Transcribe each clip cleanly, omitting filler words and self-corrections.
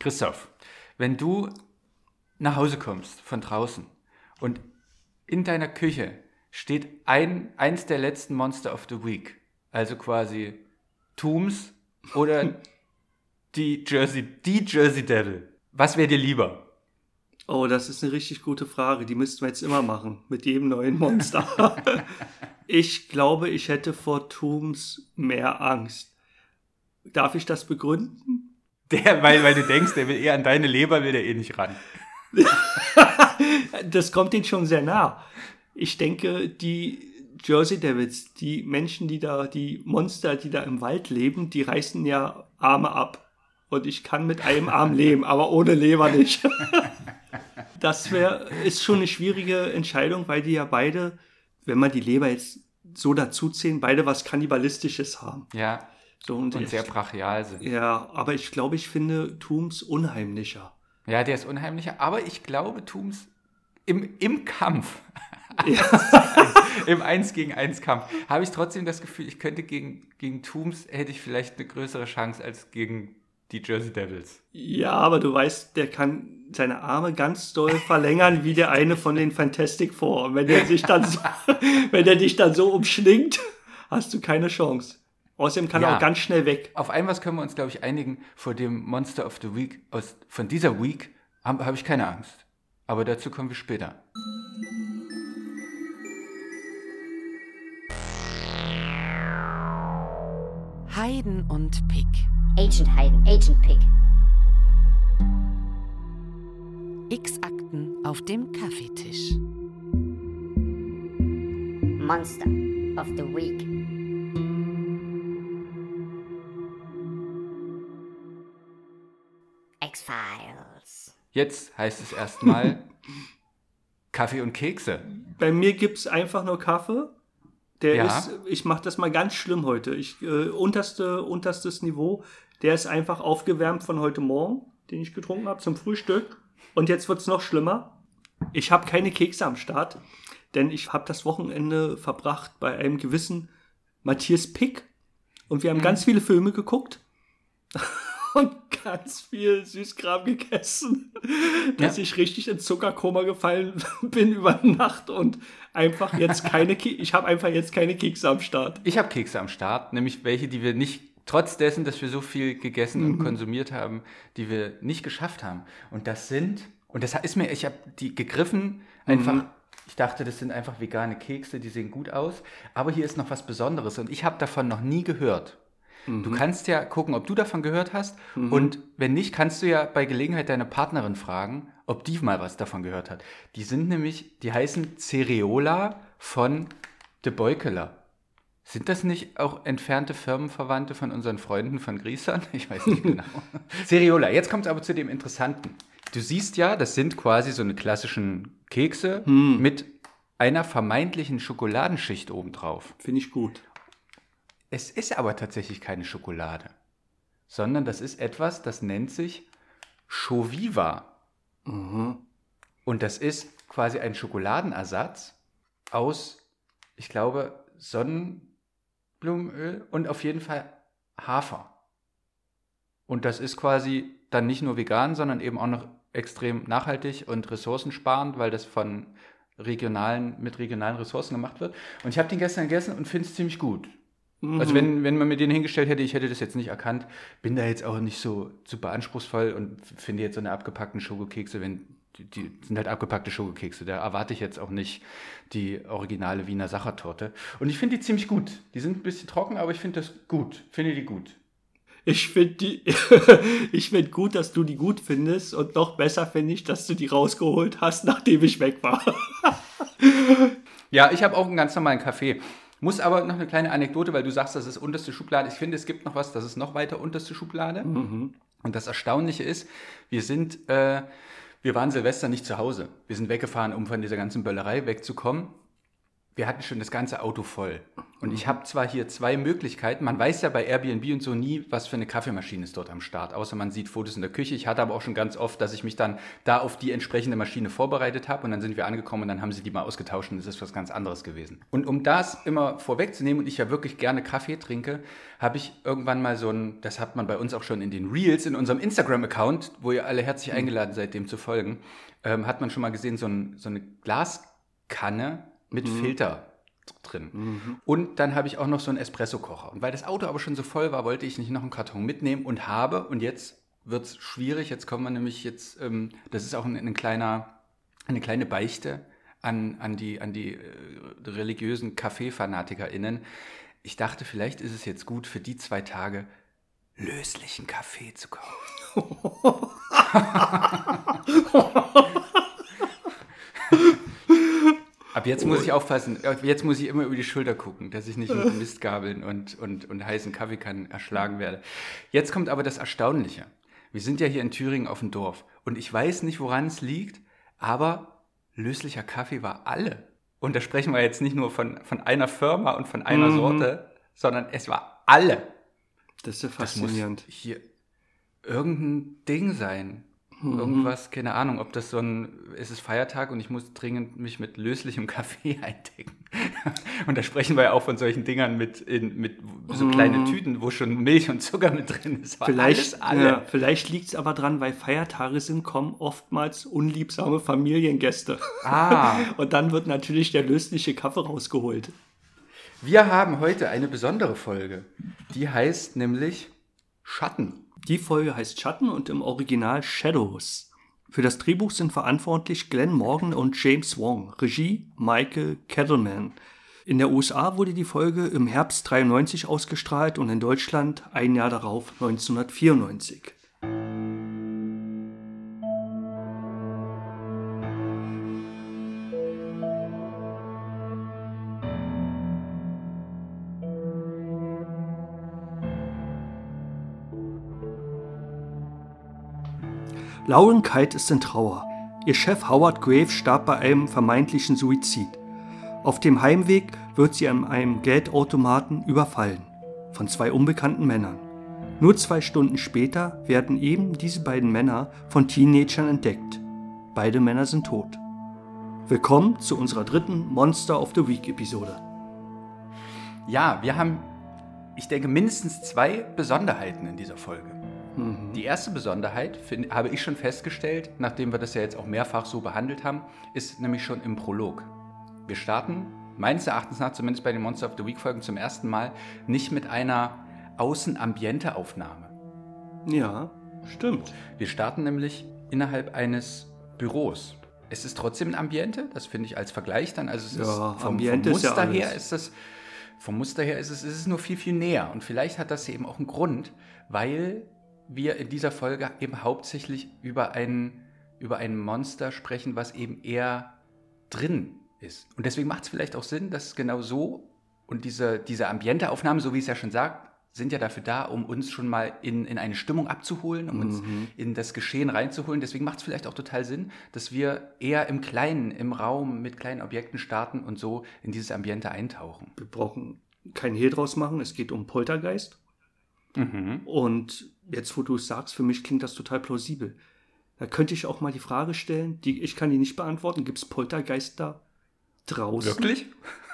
Christoph, wenn du nach Hause kommst von draußen und in deiner Küche steht eins der letzten Monster of the Week, also quasi Tooms oder die Jersey Devil. Was wäre dir lieber? Oh, das ist eine richtig gute Frage. Die müssten wir jetzt immer machen, mit jedem neuen Monster. Ich glaube, ich hätte vor Tooms mehr Angst. Darf ich das begründen? Weil du denkst, der will eher an deine Leber, will der eh nicht ran. Das kommt denen schon sehr nah. Ich denke, die Jersey Devils, die Menschen, die Monster, die da im Wald leben, die reißen ja Arme ab. Und ich kann mit einem Arm leben, aber ohne Leber nicht. Das ist schon eine schwierige Entscheidung, weil die ja beide, wenn man die Leber jetzt so dazuzählen, beide was Kannibalistisches haben. Ja, so, und sehr brachial sind. Ja, aber ich glaube, ich finde Tooms unheimlicher. Ja, der ist unheimlicher, aber ich glaube, Tooms im Kampf, im 1 gegen 1 Kampf, habe ich trotzdem das Gefühl, ich könnte gegen Tooms, hätte ich vielleicht eine größere Chance als gegen die Jersey Devils. Ja, aber du weißt, der kann seine Arme ganz doll verlängern, wie der eine von den Fantastic Four. Und wenn der dich dann so umschlingt, hast du keine Chance. Außerdem kann er auch ganz schnell weg. Auf ein was können wir uns, glaube ich, einigen. Vor dem Monster of the Week, von dieser Week, habe ich keine Angst. Aber dazu kommen wir später. Hayden und Pick. Agent Hayden, Agent Pick. X-Akten auf dem Kaffeetisch. Monster of the Week. X-Files. Jetzt heißt es erstmal Kaffee und Kekse. Bei mir gibt es einfach nur Kaffee. Ich mache das mal ganz schlimm heute. Unterstes Niveau, der ist einfach aufgewärmt von heute Morgen, den ich getrunken habe zum Frühstück. Und jetzt wird es noch schlimmer. Ich habe keine Kekse am Start, denn ich habe das Wochenende verbracht bei einem gewissen Matthias Pick. Und wir haben ganz viele Filme geguckt und ganz viel Süßkram gegessen, dass ich richtig ins Zuckerkoma gefallen bin über Nacht und einfach jetzt ich habe einfach jetzt keine Kekse am Start. Ich habe Kekse am Start, nämlich welche, die wir nicht, trotz dessen, dass wir so viel gegessen und konsumiert haben, die wir nicht geschafft haben. Und das ist mir, ich habe die gegriffen, einfach, ich dachte, das sind einfach vegane Kekse, die sehen gut aus, aber hier ist noch was Besonderes und ich habe davon noch nie gehört. Du kannst ja gucken, ob du davon gehört hast und wenn nicht, kannst du ja bei Gelegenheit deine Partnerin fragen, ob die mal was davon gehört hat. Die heißen Cereola von De Beukeler. Sind das nicht auch entfernte Firmenverwandte von unseren Freunden von Griesern? Ich weiß nicht genau. Cereola, jetzt kommt es aber zu dem Interessanten. Du siehst ja, das sind quasi so eine klassischen Kekse mit einer vermeintlichen Schokoladenschicht obendrauf. Finde ich gut. Es ist aber tatsächlich keine Schokolade, sondern das ist etwas, das nennt sich Shoviva. Und das ist quasi ein Schokoladenersatz aus, ich glaube, Sonnenblumenöl und auf jeden Fall Hafer. Und das ist quasi dann nicht nur vegan, sondern eben auch noch extrem nachhaltig und ressourcensparend, weil das mit regionalen Ressourcen gemacht wird. Und ich habe den gestern gegessen und finde es ziemlich gut. Also wenn man mir den hingestellt hätte, ich hätte das jetzt nicht erkannt, bin da jetzt auch nicht so super anspruchsvoll und finde jetzt so eine abgepackten Schokokekse, die sind halt abgepackte Schokokekse, da erwarte ich jetzt auch nicht die originale Wiener Sachertorte. Und ich finde die ziemlich gut. Die sind ein bisschen trocken, aber ich finde die gut. Ich finde gut, dass du die gut findest und noch besser finde ich, dass du die rausgeholt hast, nachdem ich weg war. Ja, ich habe auch einen ganz normalen Kaffee. Muss aber noch eine kleine Anekdote, weil du sagst, das ist unterste Schublade. Ich finde, es gibt noch was, das ist noch weiter unterste Schublade. Und das Erstaunliche ist, wir waren Silvester nicht zu Hause. Wir sind weggefahren, um von dieser ganzen Böllerei wegzukommen. wir hatten schon das ganze Auto voll. Und ich habe zwar hier 2 Möglichkeiten. Man weiß ja bei Airbnb und so nie, was für eine Kaffeemaschine ist dort am Start. Außer man sieht Fotos in der Küche. Ich hatte aber auch schon ganz oft, dass ich mich dann da auf die entsprechende Maschine vorbereitet habe. Und dann sind wir angekommen und dann haben sie die mal ausgetauscht und es ist was ganz anderes gewesen. Und um das immer vorwegzunehmen und ich ja wirklich gerne Kaffee trinke, habe ich irgendwann mal das hat man bei uns auch schon in den Reels, in unserem Instagram-Account, wo ihr alle herzlich eingeladen seid, dem zu folgen, hat man schon mal gesehen, so eine Glaskanne mit Filter drin. Und dann habe ich auch noch so einen Espresso-Kocher. Und weil das Auto aber schon so voll war, wollte ich nicht noch einen Karton mitnehmen und jetzt wird es schwierig, jetzt kommen wir nämlich das ist auch eine kleine Beichte an die religiösen KaffeefanatikerInnen. Ich dachte, vielleicht ist es jetzt gut, für die 2 Tage löslichen Kaffee zu kaufen. Ab jetzt muss ich aufpassen, jetzt muss ich immer über die Schulter gucken, dass ich nicht mit Mistgabeln und heißen Kaffeekannen erschlagen werde. Jetzt kommt aber das Erstaunliche. Wir sind ja hier in Thüringen auf dem Dorf und ich weiß nicht, woran es liegt, aber löslicher Kaffee war alle. Und da sprechen wir jetzt nicht nur von einer Firma und von einer Sorte, sondern es war alle. Das ist ja faszinierend. Das muss hier irgendein Ding sein. Irgendwas, keine Ahnung, ob das es ist Feiertag und ich muss dringend mich mit löslichem Kaffee eindecken. Und da sprechen wir ja auch von solchen Dingern mit so kleinen Tüten, wo schon Milch und Zucker mit drin ist. Vielleicht liegt es aber dran, weil Feiertage sind, kommen oftmals unliebsame Familiengäste. Und dann wird natürlich der lösliche Kaffee rausgeholt. Wir haben heute eine besondere Folge. Die heißt nämlich Schatten. Die Folge heißt Schatten und im Original Shadows. Für das Drehbuch sind verantwortlich Glenn Morgan und James Wong. Regie Michael Kettleman. In der USA wurde die Folge im Herbst 93 ausgestrahlt und in Deutschland ein Jahr darauf 1994. Lauren Kite ist in Trauer. Ihr Chef Howard Graves starb bei einem vermeintlichen Suizid. Auf dem Heimweg wird sie an einem Geldautomaten überfallen. Von 2 unbekannten Männern. Nur 2 Stunden später werden eben diese beiden Männer von Teenagern entdeckt. Beide Männer sind tot. Willkommen zu unserer 3. Monster of the Week Episode. Ja, wir haben, ich denke, mindestens 2 Besonderheiten in dieser Folge. Die erste Besonderheit, habe ich schon festgestellt, nachdem wir das ja jetzt auch mehrfach so behandelt haben, ist nämlich schon im Prolog. Wir starten, meines Erachtens nach, zumindest bei den Monster of the Week Folgen zum ersten Mal, nicht mit einer Außen-Ambiente-Aufnahme. Ja, stimmt. Wir starten nämlich innerhalb eines Büros. Es ist trotzdem ein Ambiente, das finde ich als Vergleich dann, also es ist vom Muster her ist es nur viel, viel näher. Und vielleicht hat das eben auch einen Grund, weil wir in dieser Folge eben hauptsächlich über ein Monster sprechen, was eben eher drin ist. Und deswegen macht es vielleicht auch Sinn, dass genau so und diese Ambienteaufnahmen, so wie es ja schon sagt, sind ja dafür da, um uns schon mal in eine Stimmung abzuholen, um uns in das Geschehen reinzuholen. Deswegen macht es vielleicht auch total Sinn, dass wir eher im Kleinen, im Raum mit kleinen Objekten starten und so in dieses Ambiente eintauchen. Wir brauchen kein Hehl draus machen, es geht um Poltergeist. Und jetzt, wo du es sagst, für mich klingt das total plausibel. Da könnte ich auch mal die Frage stellen, ich kann die nicht beantworten, gibt es Poltergeister draußen? Wirklich?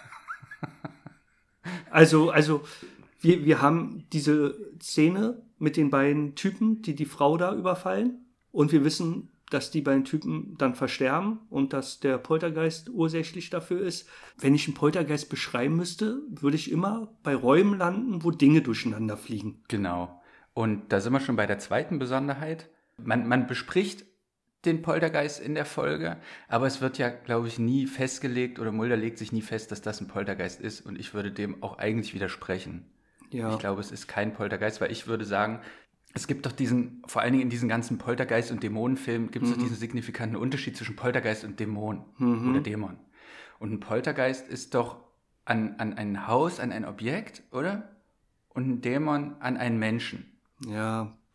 Also wir haben diese Szene mit den beiden Typen, die Frau da überfallen. Und wir wissen, dass die beiden Typen dann versterben und dass der Poltergeist ursächlich dafür ist. Wenn ich einen Poltergeist beschreiben müsste, würde ich immer bei Räumen landen, wo Dinge durcheinander fliegen. Genau. Und da sind wir schon bei der zweiten Besonderheit. Man bespricht den Poltergeist in der Folge, aber es wird ja, glaube ich, nie festgelegt oder Mulder legt sich nie fest, dass das ein Poltergeist ist und ich würde dem auch eigentlich widersprechen. Ja. Ich glaube, es ist kein Poltergeist, weil ich würde sagen, es gibt doch vor allen Dingen in diesen ganzen Poltergeist- und Dämonenfilmen, gibt es doch diesen signifikanten Unterschied zwischen Poltergeist und Dämon oder Dämon. Und ein Poltergeist ist doch an ein Haus, an ein Objekt, oder? Und ein Dämon an einen Menschen. Ja,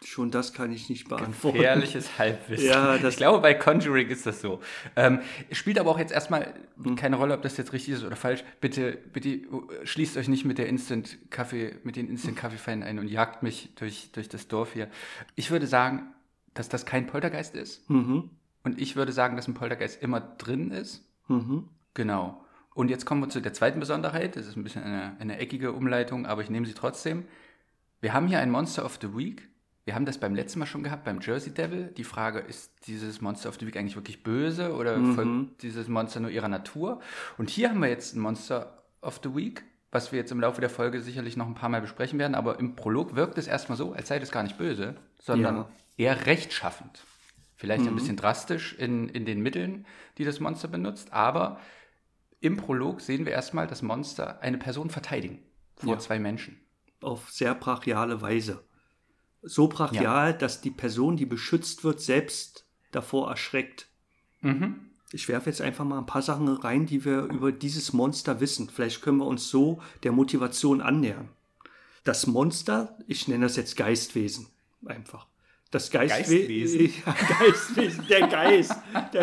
Schon das kann ich nicht beantworten. Gefährliches Halbwissen. Ja, ich glaube, bei Conjuring ist das so. Spielt aber auch jetzt erstmal keine Rolle, ob das jetzt richtig ist oder falsch. Bitte schließt euch nicht mit den Instant-Kaffee-Feinen ein und jagt mich durch das Dorf hier. Ich würde sagen, dass das kein Poltergeist ist. Mhm. Und ich würde sagen, dass ein Poltergeist immer drin ist. Mhm. Genau. Und jetzt kommen wir zu der zweiten Besonderheit. Das ist ein bisschen eine eckige Umleitung, aber ich nehme sie trotzdem. Wir haben hier ein Monster of the Week. Wir haben das beim letzten Mal schon gehabt, beim Jersey Devil. Die Frage, ist dieses Monster of the Week eigentlich wirklich böse oder folgt dieses Monster nur ihrer Natur? Und hier haben wir jetzt ein Monster of the Week, was wir jetzt im Laufe der Folge sicherlich noch ein paar Mal besprechen werden. Aber im Prolog wirkt es erstmal so, als sei das gar nicht böse, sondern eher rechtschaffend. Vielleicht ein bisschen drastisch in den Mitteln, die das Monster benutzt. Aber im Prolog sehen wir erstmal das Monster eine Person verteidigen vor zwei Menschen. Auf sehr brachiale Weise. So brachial, dass die Person, die beschützt wird, selbst davor erschreckt. Mhm. Ich werfe jetzt einfach mal ein paar Sachen rein, die wir über dieses Monster wissen. Vielleicht können wir uns so der Motivation annähern. Das Monster, ich nenne das jetzt Geistwesen, einfach. Das Geistwesen. Ja, Geistwesen, der Geist.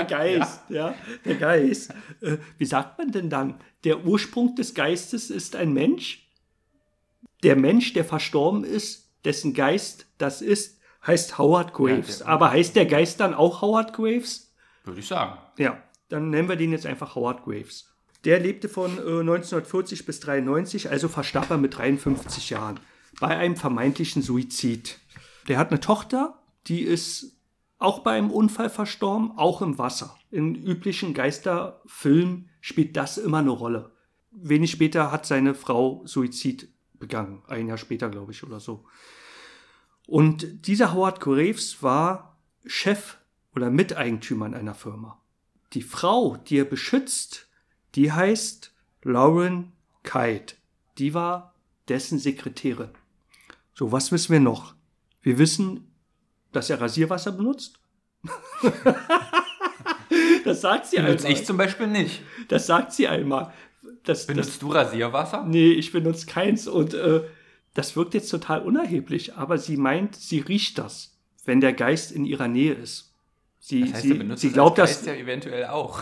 Wie sagt man denn dann? Der Ursprung des Geistes ist ein Mensch. Der Mensch, der verstorben ist, dessen Geist das ist, heißt Howard Graves. Aber heißt der Geist dann auch Howard Graves? Würde ich sagen. Ja, dann nennen wir den jetzt einfach Howard Graves. Der lebte von 1940 bis 1993, also verstarb er mit 53 Jahren bei einem vermeintlichen Suizid. Der hat eine Tochter, die ist auch bei einem Unfall verstorben, auch im Wasser. In üblichen Geisterfilmen spielt das immer eine Rolle. Wenig später hat seine Frau Suizid begangen, ein Jahr später, glaube ich, oder so. Und dieser Howard Graves war Chef oder Miteigentümer in einer Firma. Die Frau, die er beschützt, die heißt Lauren Kite. Die war dessen Sekretärin. So, was wissen wir noch? Wir wissen, dass er Rasierwasser benutzt. Das sagt sie einmal. Ich zum Beispiel nicht. Das sagt sie einmal. Benutzt du Rasierwasser? Nee, ich benutze keins. Und das wirkt jetzt total unerheblich. Aber sie meint, sie riecht das, wenn der Geist in ihrer Nähe ist. Sie glaubt, dass ja eventuell auch.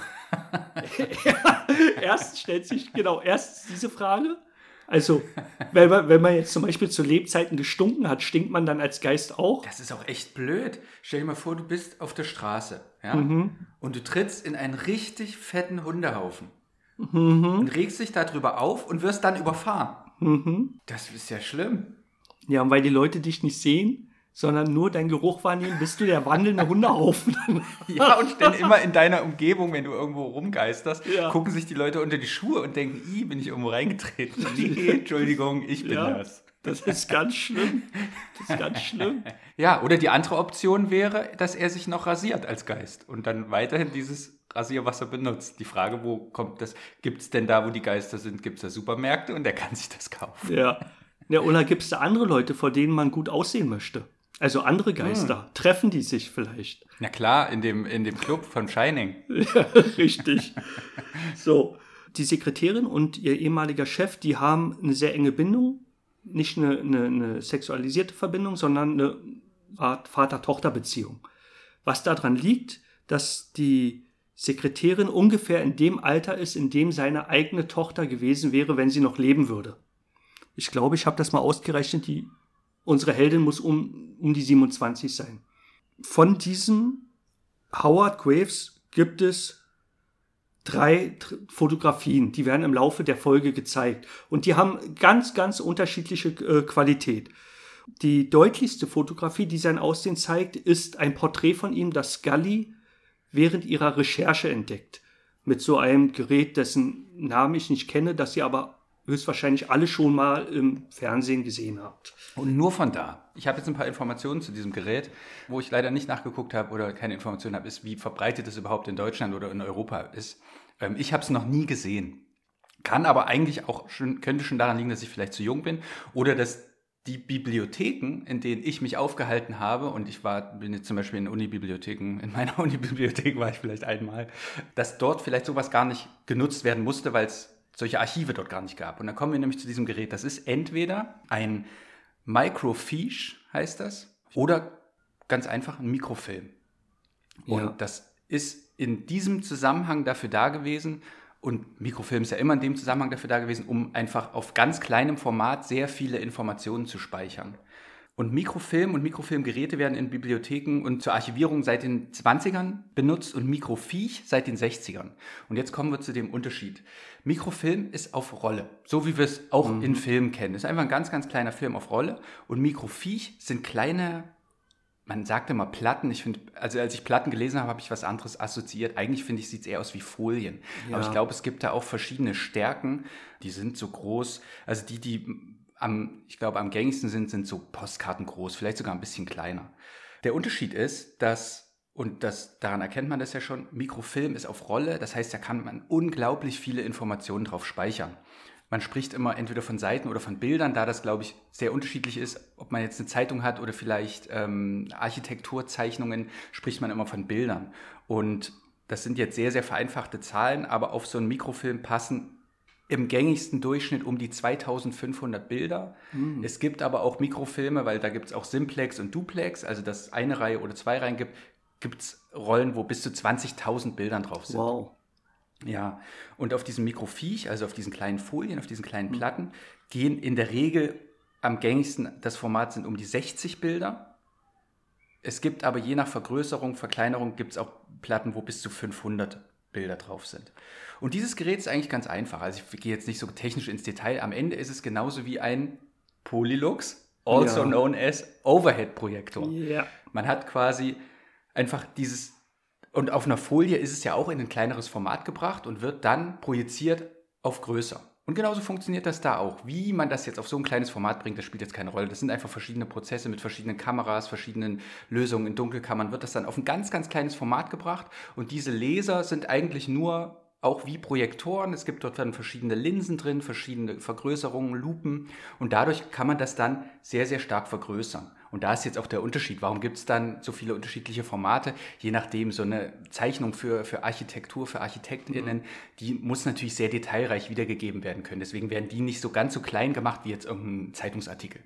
Erst stellt sich erst diese Frage. Also, wenn man jetzt zum Beispiel zu Lebzeiten gestunken hat, stinkt man dann als Geist auch? Das ist auch echt blöd. Stell dir mal vor, du bist auf der Straße, ja? Und du trittst in einen richtig fetten Hundehaufen und regst dich darüber auf und wirst dann überfahren. Das ist ja schlimm. Ja, und weil die Leute dich nicht sehen, sondern nur deinen Geruch wahrnehmen, bist du der wandelnde Hundehaufen. Ja, und dann immer in deiner Umgebung, wenn du irgendwo rumgeisterst, gucken sich die Leute unter die Schuhe und denken, bin ich irgendwo reingetreten. Nee, Entschuldigung, ich bin das. Das ist ganz schlimm. Ja, oder die andere Option wäre, dass er sich noch rasiert als Geist und dann weiterhin dieses Rasierwasser benutzt. Die Frage, wo kommt das? Gibt es denn da, wo die Geister sind, gibt es da Supermärkte und er kann sich das kaufen? Ja, oder gibt es da andere Leute, vor denen man gut aussehen möchte? Also andere Geister, treffen die sich vielleicht? Na klar, in dem Club von Shining. Ja, richtig. So, die Sekretärin und ihr ehemaliger Chef, die haben eine sehr enge Bindung. Nicht eine sexualisierte Verbindung, sondern eine Vater-Tochter-Beziehung. Was daran liegt, dass die Sekretärin ungefähr in dem Alter ist, in dem seine eigene Tochter gewesen wäre, wenn sie noch leben würde. Ich glaube, ich habe das mal ausgerechnet, unsere Heldin muss um die 27 sein. Von diesem Howard Graves gibt es 3 Fotografien, die werden im Laufe der Folge gezeigt. Und die haben ganz, ganz unterschiedliche Qualität. Die deutlichste Fotografie, die sein Aussehen zeigt, ist ein Porträt von ihm, das Scully während ihrer Recherche entdeckt. Mit so einem Gerät, dessen Namen ich nicht kenne, das sie aber höchstwahrscheinlich alle schon mal im Fernsehen gesehen habt. Und nur von da. Ich habe jetzt ein paar Informationen zu diesem Gerät, wo ich leider nicht nachgeguckt habe oder keine Informationen habe, ist, wie verbreitet es überhaupt in Deutschland oder in Europa ist. Ich habe es noch nie gesehen. Kann aber eigentlich auch könnte schon daran liegen, dass ich vielleicht zu jung bin oder dass die Bibliotheken, in denen ich mich aufgehalten habe, und bin jetzt zum Beispiel in meiner Unibibliothek war ich vielleicht einmal, dass dort vielleicht sowas gar nicht genutzt werden musste, weil es solche Archive dort gar nicht gab. Und dann kommen wir nämlich zu diesem Gerät. Das ist entweder ein Microfiche, heißt das. Oder ganz einfach ein Mikrofilm. Und das ist in diesem Zusammenhang dafür da gewesen, und Mikrofilm ist ja immer in dem Zusammenhang dafür da gewesen, um einfach auf ganz kleinem Format sehr viele Informationen zu speichern. Und Mikrofilm und Mikrofilmgeräte werden in Bibliotheken und zur Archivierung seit den 20ern benutzt und Mikrofiche seit den 60ern. Und jetzt kommen wir zu dem Unterschied. Mikrofilm ist auf Rolle, so wie wir es auch in Filmen kennen. Das ist einfach ein ganz, ganz kleiner Film auf Rolle. Und Mikrofich sind kleine, man sagt immer Platten. Ich finde, also als ich Platten gelesen habe, habe ich was anderes assoziiert. Eigentlich finde ich, sieht es eher aus wie Folien. Ja. Aber ich glaube, es gibt da auch verschiedene Stärken. Die sind so groß. Also ich glaube, am gängigsten sind so Postkarten groß, vielleicht sogar ein bisschen kleiner. Der Unterschied ist, daran erkennt man das ja schon, Mikrofilm ist auf Rolle, das heißt, da kann man unglaublich viele Informationen drauf speichern. Man spricht immer entweder von Seiten oder von Bildern, da das, glaube ich, sehr unterschiedlich ist, ob man jetzt eine Zeitung hat oder vielleicht Architekturzeichnungen, spricht man immer von Bildern. Und das sind jetzt sehr, sehr vereinfachte Zahlen, aber auf so einen Mikrofilm passen im gängigsten Durchschnitt um die 2500 Bilder. Es gibt aber auch Mikrofilme, weil da gibt es auch Simplex und Duplex, also dass es eine Reihe oder zwei Reihen gibt es Rollen, wo bis zu 20.000 Bildern drauf sind. Wow. Ja, und auf diesem Mikrofich, also auf diesen kleinen Folien, auf diesen kleinen Platten, gehen in der Regel am gängigsten, das Format sind um die 60 Bilder. Es gibt aber je nach Vergrößerung, Verkleinerung, gibt es auch Platten, wo bis zu 500 Bilder drauf sind. Und dieses Gerät ist eigentlich ganz einfach. Also ich gehe jetzt nicht so technisch ins Detail. Am Ende ist es genauso wie ein Polylux, also known as Overhead-Projektor. Ja. Man hat quasi einfach und auf einer Folie ist es ja auch in ein kleineres Format gebracht und wird dann projiziert auf größer. Und genauso funktioniert das da auch. Wie man das jetzt auf so ein kleines Format bringt, das spielt jetzt keine Rolle. Das sind einfach verschiedene Prozesse mit verschiedenen Kameras, verschiedenen Lösungen in Dunkelkammern, wird das dann auf ein ganz, ganz kleines Format gebracht. Und diese Laser sind eigentlich nur auch wie Projektoren. Es gibt dort dann verschiedene Linsen drin, verschiedene Vergrößerungen, Lupen. Und dadurch kann man das dann sehr, sehr stark vergrößern. Und da ist jetzt auch der Unterschied. Warum gibt es dann so viele unterschiedliche Formate? Je nachdem, so eine Zeichnung für Architektur, für ArchitektInnen, die muss natürlich sehr detailreich wiedergegeben werden können. Deswegen werden die nicht so ganz so klein gemacht wie jetzt irgendein Zeitungsartikel.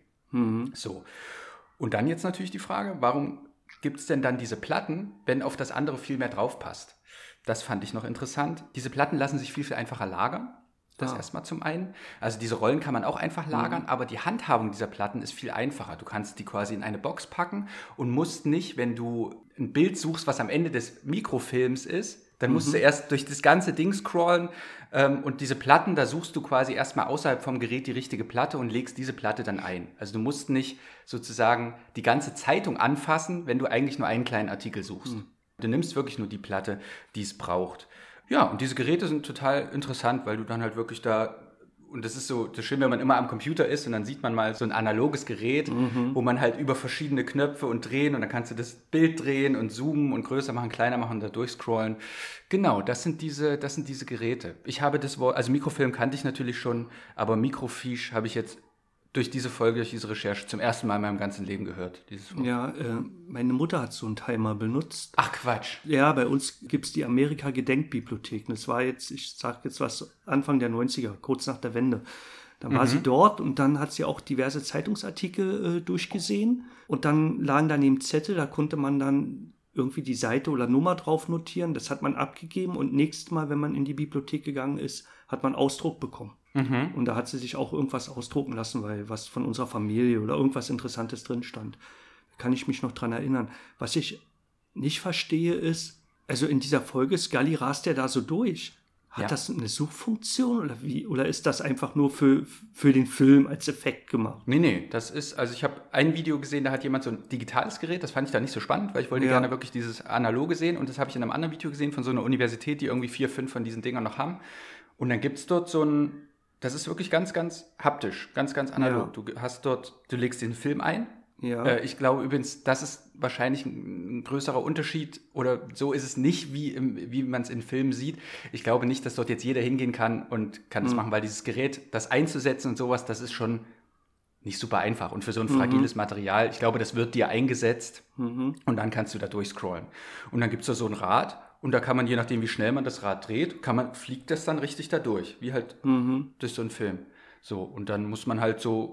So. Und dann jetzt natürlich die Frage, warum gibt es denn dann diese Platten, wenn auf das andere viel mehr drauf passt? Das fand ich noch interessant. Diese Platten lassen sich viel, viel einfacher lagern. Das erstmal zum einen. Also diese Rollen kann man auch einfach lagern, aber die Handhabung dieser Platten ist viel einfacher. Du kannst die quasi in eine Box packen und musst nicht, wenn du ein Bild suchst, was am Ende des Mikrofilms ist, dann musst du erst durch das ganze Ding scrollen und diese Platten, da suchst du quasi erstmal außerhalb vom Gerät die richtige Platte und legst diese Platte dann ein. Also du musst nicht sozusagen die ganze Zeitung anfassen, wenn du eigentlich nur einen kleinen Artikel suchst. Du nimmst wirklich nur die Platte, die es braucht. Ja, und diese Geräte sind total interessant, weil du dann halt wirklich und das ist so das schön, wenn man immer am Computer ist und dann sieht man mal so ein analoges Gerät, wo man halt über verschiedene Knöpfe und drehen und dann kannst du das Bild drehen und zoomen und größer machen, kleiner machen und da durchscrollen. Genau, das sind diese Geräte. Ich habe das Wort, also Mikrofilm kannte ich natürlich schon, aber Mikrofiche habe ich jetzt durch diese Folge, durch diese Recherche zum ersten Mal in meinem ganzen Leben gehört. Dieses Wort. Ja, meine Mutter hat so einen Timer benutzt. Ach Quatsch. Ja, bei uns gibt es die Amerika-Gedenkbibliothek. Das war jetzt, ich sage jetzt was, Anfang der 90er, kurz nach der Wende. Dann war sie dort und dann hat sie auch diverse Zeitungsartikel durchgesehen. Und dann lagen daneben Zettel, da konnte man dann irgendwie die Seite oder Nummer drauf notieren. Das hat man abgegeben und nächstes Mal, wenn man in die Bibliothek gegangen ist, hat man Ausdruck bekommen. Und da hat sie sich auch irgendwas ausdrucken lassen, weil was von unserer Familie oder irgendwas Interessantes drin stand. Da kann ich mich noch dran erinnern. Was ich nicht verstehe ist, also in dieser Folge Scully rast ja da so durch. Hat das eine Suchfunktion oder wie? Oder ist das einfach nur für den Film als Effekt gemacht? Nee, das ist, also ich habe ein Video gesehen, da hat jemand so ein digitales Gerät, das fand ich da nicht so spannend, weil ich wollte gerne wirklich dieses Analoge sehen und das habe ich in einem anderen Video gesehen von so einer Universität, die irgendwie 4, 5 von diesen Dingern noch haben. Und dann gibt es dort so ein, das ist wirklich ganz, ganz haptisch, ganz, ganz analog. Ja. Du legst den Film ein. Ja. Ich glaube übrigens, das ist wahrscheinlich ein größerer Unterschied oder so ist es nicht, wie man es in Filmen sieht. Ich glaube nicht, dass dort jetzt jeder hingehen kann und kann das machen, weil dieses Gerät, das einzusetzen und sowas, das ist schon nicht super einfach. Und für so ein fragiles Material, ich glaube, das wird dir eingesetzt und dann kannst du da durchscrollen. Und dann gibt es da so ein Rad und da kann man, je nachdem wie schnell man das Rad dreht, fliegt das dann richtig da durch, wie halt durch so einen Film. So, und dann muss man halt so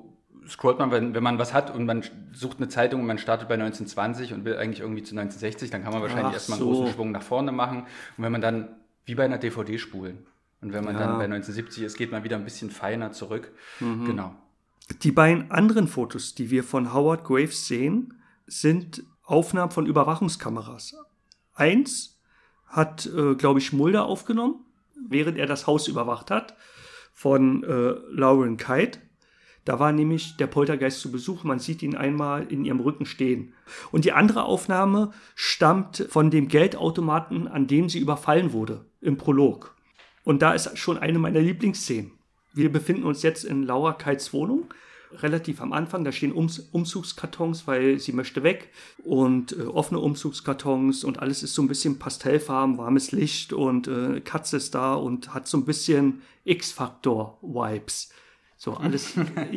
scrollt man, wenn man was hat und man sucht eine Zeitung und man startet bei 1920 und will eigentlich irgendwie zu 1960, dann kann man wahrscheinlich erstmal einen großen Schwung nach vorne machen. Und wenn man dann, wie bei einer DVD spulen, und wenn man dann bei 1970 ist, geht man wieder ein bisschen feiner zurück. Genau. Die beiden anderen Fotos, die wir von Howard Graves sehen, sind Aufnahmen von Überwachungskameras. Eins hat, glaube ich, Mulder aufgenommen, während er das Haus überwacht hat, von Lauren Kite. Da war nämlich der Poltergeist zu Besuch. Man sieht ihn einmal in ihrem Rücken stehen. Und die andere Aufnahme stammt von dem Geldautomaten, an dem sie überfallen wurde, im Prolog. Und da ist schon eine meiner Lieblingsszenen. Wir befinden uns jetzt in Laura Kites Wohnung, relativ am Anfang. Da stehen Umzugskartons, weil sie möchte weg. Und offene Umzugskartons und alles ist so ein bisschen pastellfarben, warmes Licht. Und Katze ist da und hat so ein bisschen X-Factor-Vibes. So alles,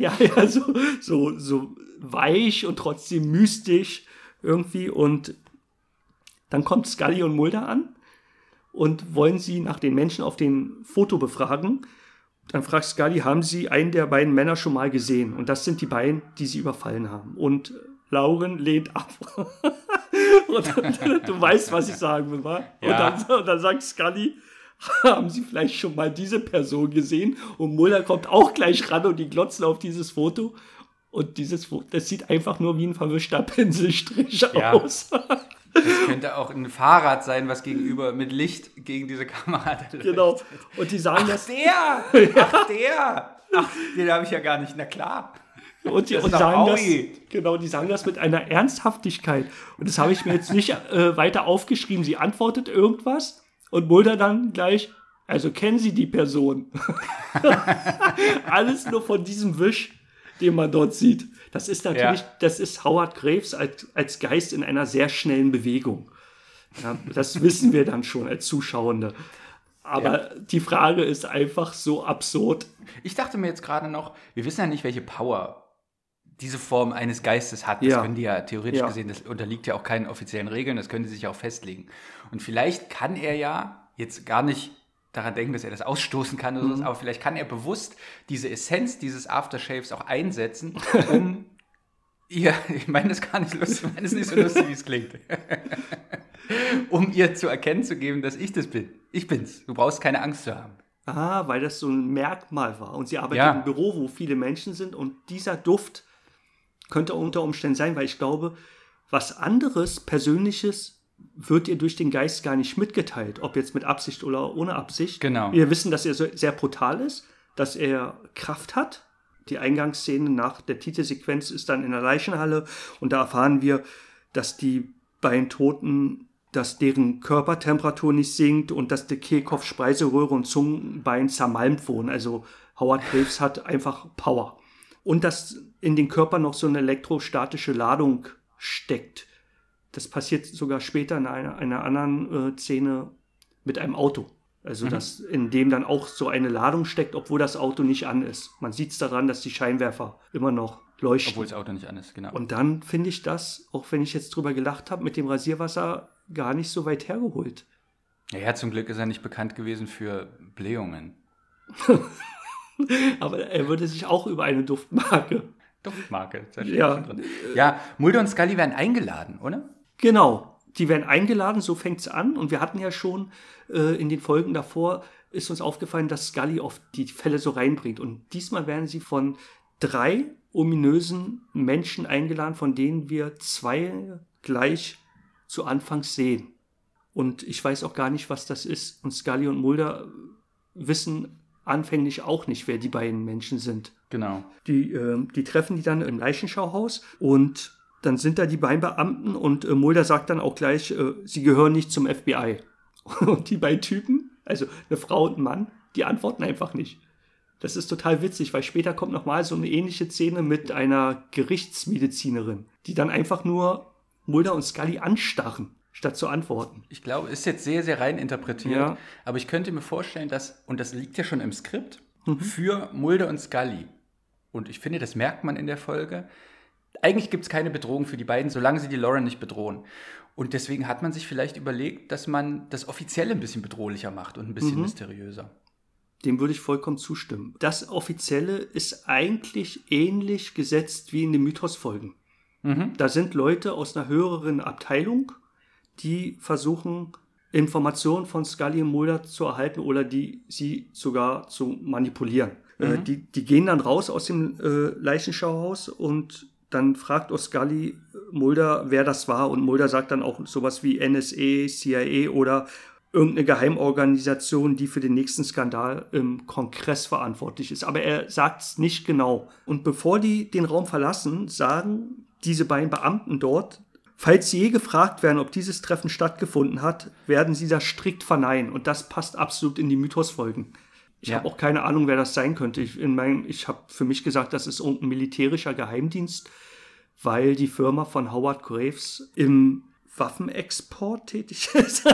so weich und trotzdem mystisch irgendwie. Und dann kommt Scully und Mulder an und wollen sie nach den Menschen auf dem Foto befragen. Dann fragt Scully, haben Sie einen der beiden Männer schon mal gesehen? Und das sind die beiden, die sie überfallen haben. Und Lauren lehnt ab. Und du weißt, was ich sagen will, wa? Ja. Und dann sagt Scully, haben Sie vielleicht schon mal diese Person gesehen? Und Mulder kommt auch gleich ran und die glotzen auf dieses Foto. Und dieses Foto, das sieht einfach nur wie ein verwischter Pinselstrich aus. Das könnte auch ein Fahrrad sein, was gegenüber mit Licht gegen diese Kamera leuchtet. Genau. Und die sagen den habe ich ja gar nicht. Na klar. Und die sagen das mit einer Ernsthaftigkeit. Und das habe ich mir jetzt nicht weiter aufgeschrieben. Sie antwortet irgendwas und Mulder dann gleich, also kennen Sie die Person? Alles nur von diesem Wisch, den man dort sieht. Das ist natürlich, das ist Howard Graves als Geist in einer sehr schnellen Bewegung. Ja, das wissen wir dann schon als Zuschauende. Aber die Frage ist einfach so absurd. Ich dachte mir jetzt gerade noch, wir wissen ja nicht, welche Power diese Form eines Geistes hat. Das können die ja theoretisch gesehen, das unterliegt ja auch keinen offiziellen Regeln, das können sie sich auch festlegen. Und vielleicht kann er ja jetzt gar nicht daran denken, dass er das ausstoßen kann oder so, aber vielleicht kann er bewusst diese Essenz dieses Aftershaves auch einsetzen, um ihr, ich meine das gar nicht lustig, ich meine es nicht so lustig, wie es klingt, um ihr zu erkennen zu geben, dass ich das bin. Ich bin's. Du brauchst keine Angst zu haben. Ah, weil das so ein Merkmal war. Und sie arbeitet in einem Büro, wo viele Menschen sind und dieser Duft könnte unter Umständen sein, weil ich glaube, was anderes, Persönliches wird ihr durch den Geist gar nicht mitgeteilt, ob jetzt mit Absicht oder ohne Absicht. Genau. Wir wissen, dass er sehr brutal ist, dass er Kraft hat. Die Eingangsszene nach der Titelsequenz ist dann in der Leichenhalle und da erfahren wir, dass die beiden Toten, dass deren Körpertemperatur nicht sinkt und dass die Kehlkopf, Speiseröhre und Zungenbein zermalmt wurden. Also Howard Graves hat einfach Power. Und dass in den Körper noch so eine elektrostatische Ladung steckt. Das passiert sogar später in einer anderen Szene mit einem Auto. Also dass in dem dann auch so eine Ladung steckt, obwohl das Auto nicht an ist. Man sieht es daran, dass die Scheinwerfer immer noch leuchten. Obwohl das Auto nicht an ist, genau. Und dann finde ich das, auch wenn ich jetzt drüber gelacht habe, mit dem Rasierwasser gar nicht so weit hergeholt. Ja, zum Glück ist er nicht bekannt gewesen für Blähungen. Aber er würde sich auch über eine Duftmarke. Da steht schon drin. Ja, Mulder und Scully werden eingeladen, oder? Genau, die werden eingeladen, so fängt es an. Und wir hatten ja schon in den Folgen davor, ist uns aufgefallen, dass Scully oft die Fälle so reinbringt. Und diesmal werden sie von 3 ominösen Menschen eingeladen, von denen wir 2 gleich zu Anfang sehen. Und ich weiß auch gar nicht, was das ist. Und Scully und Mulder wissen anfänglich auch nicht, wer die beiden Menschen sind. Genau. Die treffen die dann im Leichenschauhaus und dann sind da die beiden Beamten und Mulder sagt dann auch gleich, sie gehören nicht zum FBI. Und die beiden Typen, also eine Frau und ein Mann, die antworten einfach nicht. Das ist total witzig, weil später kommt nochmal so eine ähnliche Szene mit einer Gerichtsmedizinerin, die dann einfach nur Mulder und Scully anstarren, statt zu antworten. Ich glaube, ist jetzt sehr, sehr rein interpretiert, aber ich könnte mir vorstellen, dass, und das liegt ja schon im Skript, für Mulder und Scully, und ich finde, das merkt man in der Folge, eigentlich gibt es keine Bedrohung für die beiden, solange sie die Lauren nicht bedrohen. Und deswegen hat man sich vielleicht überlegt, dass man das Offizielle ein bisschen bedrohlicher macht und ein bisschen mysteriöser. Dem würde ich vollkommen zustimmen. Das Offizielle ist eigentlich ähnlich gesetzt wie in den Mythos-Folgen. Da sind Leute aus einer höheren Abteilung, die versuchen, Informationen von Scully und Mulder zu erhalten oder sie sogar zu manipulieren. Die gehen dann raus aus dem Leichenschauhaus und dann fragt auch Scully Mulder, wer das war. Und Mulder sagt dann auch sowas wie NSA, CIA oder irgendeine Geheimorganisation, die für den nächsten Skandal im Kongress verantwortlich ist. Aber er sagt es nicht genau. Und bevor die den Raum verlassen, sagen diese beiden Beamten dort, falls sie je gefragt werden, ob dieses Treffen stattgefunden hat, werden sie das strikt verneinen. Und das passt absolut in die Mythos-Folgen. Ich habe auch keine Ahnung, wer das sein könnte. Ich habe für mich gesagt, das ist irgendein militärischer Geheimdienst, weil die Firma von Howard Graves im Waffenexport tätig ist.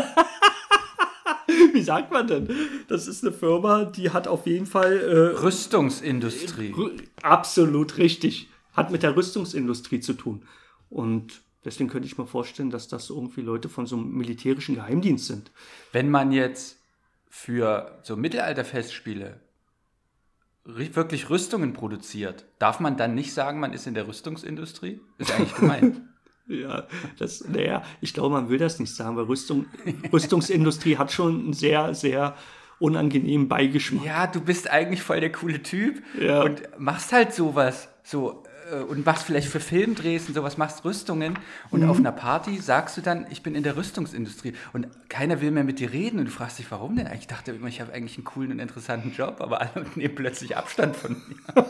Wie sagt man denn? Das ist eine Firma, die hat auf jeden Fall... Rüstungsindustrie. Absolut richtig. Hat mit der Rüstungsindustrie zu tun. Und deswegen könnte ich mir vorstellen, dass das irgendwie Leute von so einem militärischen Geheimdienst sind. Wenn man jetzt für so Mittelalterfestspiele wirklich Rüstungen produziert, darf man dann nicht sagen, man ist in der Rüstungsindustrie? Ist eigentlich gemeint. Ja, ich glaube, man will das nicht sagen, weil Rüstungsindustrie hat schon einen sehr, sehr unangenehmen Beigeschmack. Ja, du bist eigentlich voll der coole Typ und machst halt sowas, und machst vielleicht für Filmdrehs und sowas, machst Rüstungen und auf einer Party sagst du dann, ich bin in der Rüstungsindustrie und keiner will mehr mit dir reden und du fragst dich, warum denn eigentlich? Ich dachte immer, ich habe eigentlich einen coolen und interessanten Job, aber alle nehmen plötzlich Abstand von mir.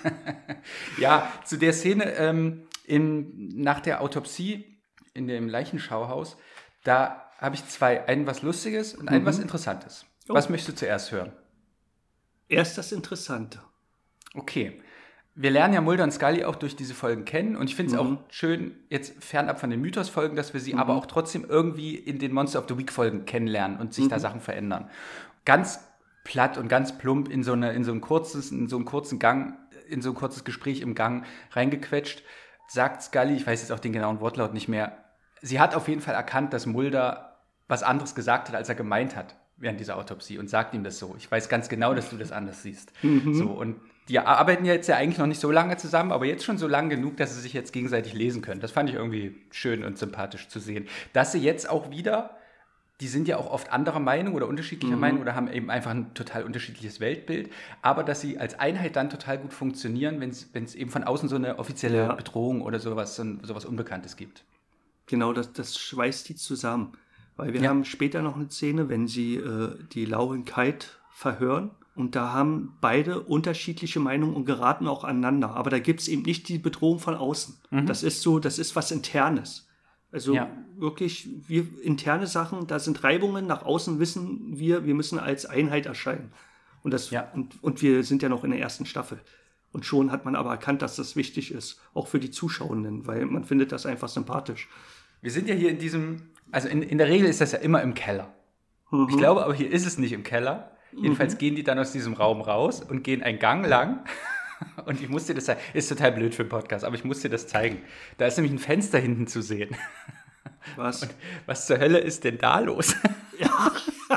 Ja, zu der Szene nach der Autopsie in dem Leichenschauhaus, da habe ich zwei, einen was Lustiges und einen was Interessantes. Oh. Was möchtest du zuerst hören? Erst das Interessante. Okay. Wir lernen ja Mulder und Scully auch durch diese Folgen kennen und ich finde es auch schön, jetzt fernab von den Mythos-Folgen, dass wir sie aber auch trotzdem irgendwie in den Monster of the Week-Folgen kennenlernen und sich da Sachen verändern. Ganz platt und ganz plump in so einen kurzen Gang, in so ein kurzes Gespräch im Gang reingequetscht, sagt Scully, ich weiß jetzt auch den genauen Wortlaut nicht mehr, sie hat auf jeden Fall erkannt, dass Mulder was anderes gesagt hat, als er gemeint hat während dieser Autopsie und sagt ihm das so. Ich weiß ganz genau, dass du das anders siehst. So, und die arbeiten ja jetzt ja eigentlich noch nicht so lange zusammen, aber jetzt schon so lang genug, dass sie sich jetzt gegenseitig lesen können. Das fand ich irgendwie schön und sympathisch zu sehen. Dass sie jetzt auch wieder, die sind ja auch oft anderer Meinung oder unterschiedlicher Meinung oder haben eben einfach ein total unterschiedliches Weltbild, aber dass sie als Einheit dann total gut funktionieren, wenn es eben von außen so eine offizielle Bedrohung oder sowas Unbekanntes gibt. Genau, das schweißt die zusammen. Weil wir haben später noch eine Szene, wenn sie die Lauren Kite verhören. Und da haben beide unterschiedliche Meinungen und geraten auch aneinander. Aber da gibt es eben nicht die Bedrohung von außen. Das ist was Internes. Also wirklich, interne Sachen, da sind Reibungen, nach außen wissen wir müssen als Einheit erscheinen. Und wir sind ja noch in der ersten Staffel. Und schon hat man aber erkannt, dass das wichtig ist, auch für die Zuschauenden, weil man findet das einfach sympathisch. Wir sind ja hier in diesem, also in der Regel ist das ja immer im Keller. Ich glaube aber, hier ist es nicht im Keller. Jedenfalls gehen die dann aus diesem Raum raus und gehen einen Gang lang. Und ich muss dir das zeigen. Ist total blöd für einen Podcast, aber ich muss dir das zeigen. Da ist nämlich ein Fenster hinten zu sehen. Was? Und was zur Hölle ist denn da los? Ja.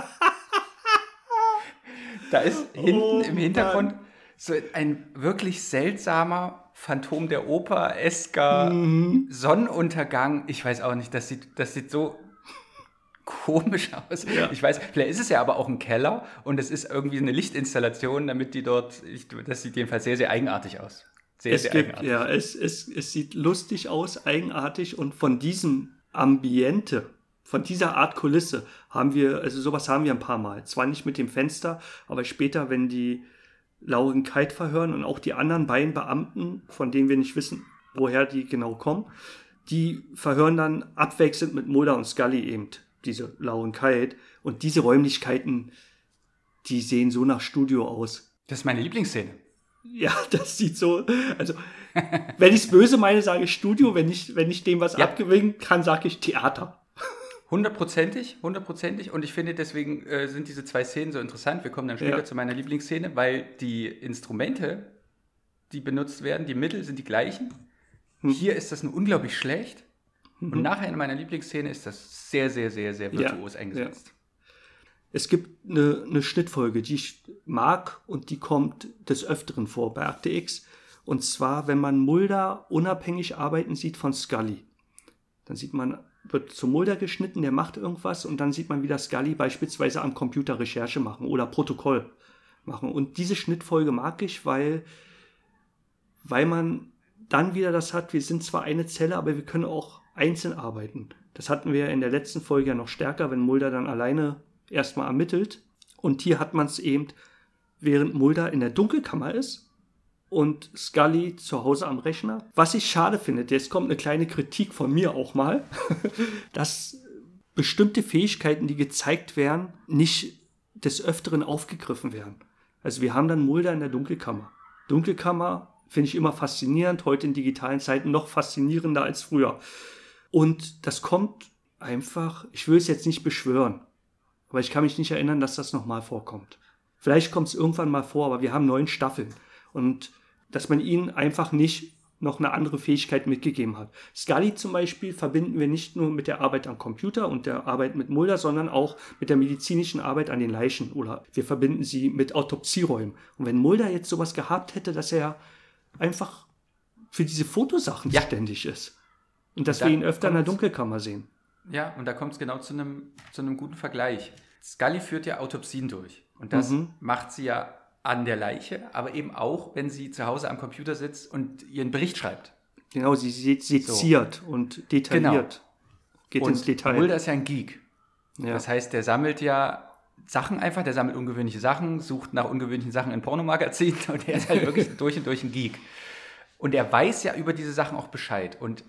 Da ist hinten im Hintergrund so ein wirklich seltsamer Phantom der Oper-esker Sonnenuntergang. Ich weiß auch nicht, das sieht so komisch aus. Ja. Ich weiß, vielleicht ist es ja aber auch ein Keller und es ist irgendwie eine Lichtinstallation, damit die dort, das sieht jedenfalls sehr, sehr eigenartig aus. Eigenartig. Ja, es sieht lustig aus, eigenartig und von diesem Ambiente, von dieser Art Kulisse sowas haben wir ein paar Mal. Zwar nicht mit dem Fenster, aber später, wenn die Lauren Kite verhören und auch die anderen beiden Beamten, von denen wir nicht wissen, woher die genau kommen, die verhören dann abwechselnd mit Mulder und Scully eben diese Lauren Kite. Und diese Räumlichkeiten, die sehen so nach Studio aus. Das ist meine Lieblingsszene. Ja, das sieht so, also wenn ich es böse meine, sage ich Studio, wenn ich dem was abgewinnen kann, sage ich Theater. 100%ig. Und ich finde, deswegen sind diese zwei Szenen so interessant. Wir kommen dann später zu meiner Lieblingsszene, weil die Instrumente, die benutzt werden, die Mittel sind die gleichen. Hier ist das nur unglaublich schlecht. Und nachher in meiner Lieblingsszene ist das sehr, sehr, sehr, sehr virtuos eingesetzt. Es gibt eine Schnittfolge, die ich mag und die kommt des Öfteren vor bei Akte X. Und zwar, wenn man Mulder unabhängig arbeiten sieht von Scully. Dann wird zu Mulder geschnitten, der macht irgendwas und dann sieht man wieder Scully beispielsweise am Computer Recherche machen oder Protokoll machen. Und diese Schnittfolge mag ich, weil man dann wieder das hat, wir sind zwar eine Zelle, aber wir können auch einzeln arbeiten. Das hatten wir in der letzten Folge ja noch stärker, wenn Mulder dann alleine erstmal ermittelt. Und hier hat man es eben, während Mulder in der Dunkelkammer ist und Scully zu Hause am Rechner. Was ich schade finde, jetzt kommt eine kleine Kritik von mir auch mal, dass bestimmte Fähigkeiten, die gezeigt werden, nicht des Öfteren aufgegriffen werden. Also wir haben dann Mulder in der Dunkelkammer. Dunkelkammer finde ich immer faszinierend, heute in digitalen Zeiten noch faszinierender als früher. Und das kommt einfach, ich will es jetzt nicht beschwören, aber ich kann mich nicht erinnern, dass das nochmal vorkommt. Vielleicht kommt es irgendwann mal vor, aber wir haben 9 Staffeln. Und dass man ihnen einfach nicht noch eine andere Fähigkeit mitgegeben hat. Scully zum Beispiel verbinden wir nicht nur mit der Arbeit am Computer und der Arbeit mit Mulder, sondern auch mit der medizinischen Arbeit an den Leichen. Oder wir verbinden sie mit Autopsieräumen. Und wenn Mulder jetzt sowas gehabt hätte, dass er einfach für diese Fotosachen ständig ist. Und dass wir ihn öfter in der Dunkelkammer sehen. Ja, und da kommt es genau zu einem guten Vergleich. Scully führt ja Autopsien durch. Und das macht sie ja an der Leiche, aber eben auch, wenn sie zu Hause am Computer sitzt und ihren Bericht schreibt. Genau, sie seziert und detailliert. Genau. Geht ins Detail. Mulder ist ja ein Geek. Ja. Das heißt, der sammelt ja Sachen einfach, der sammelt ungewöhnliche Sachen, sucht nach ungewöhnlichen Sachen in Pornomagazinen und er ist halt wirklich durch und durch ein Geek. Und er weiß ja über diese Sachen auch Bescheid. Und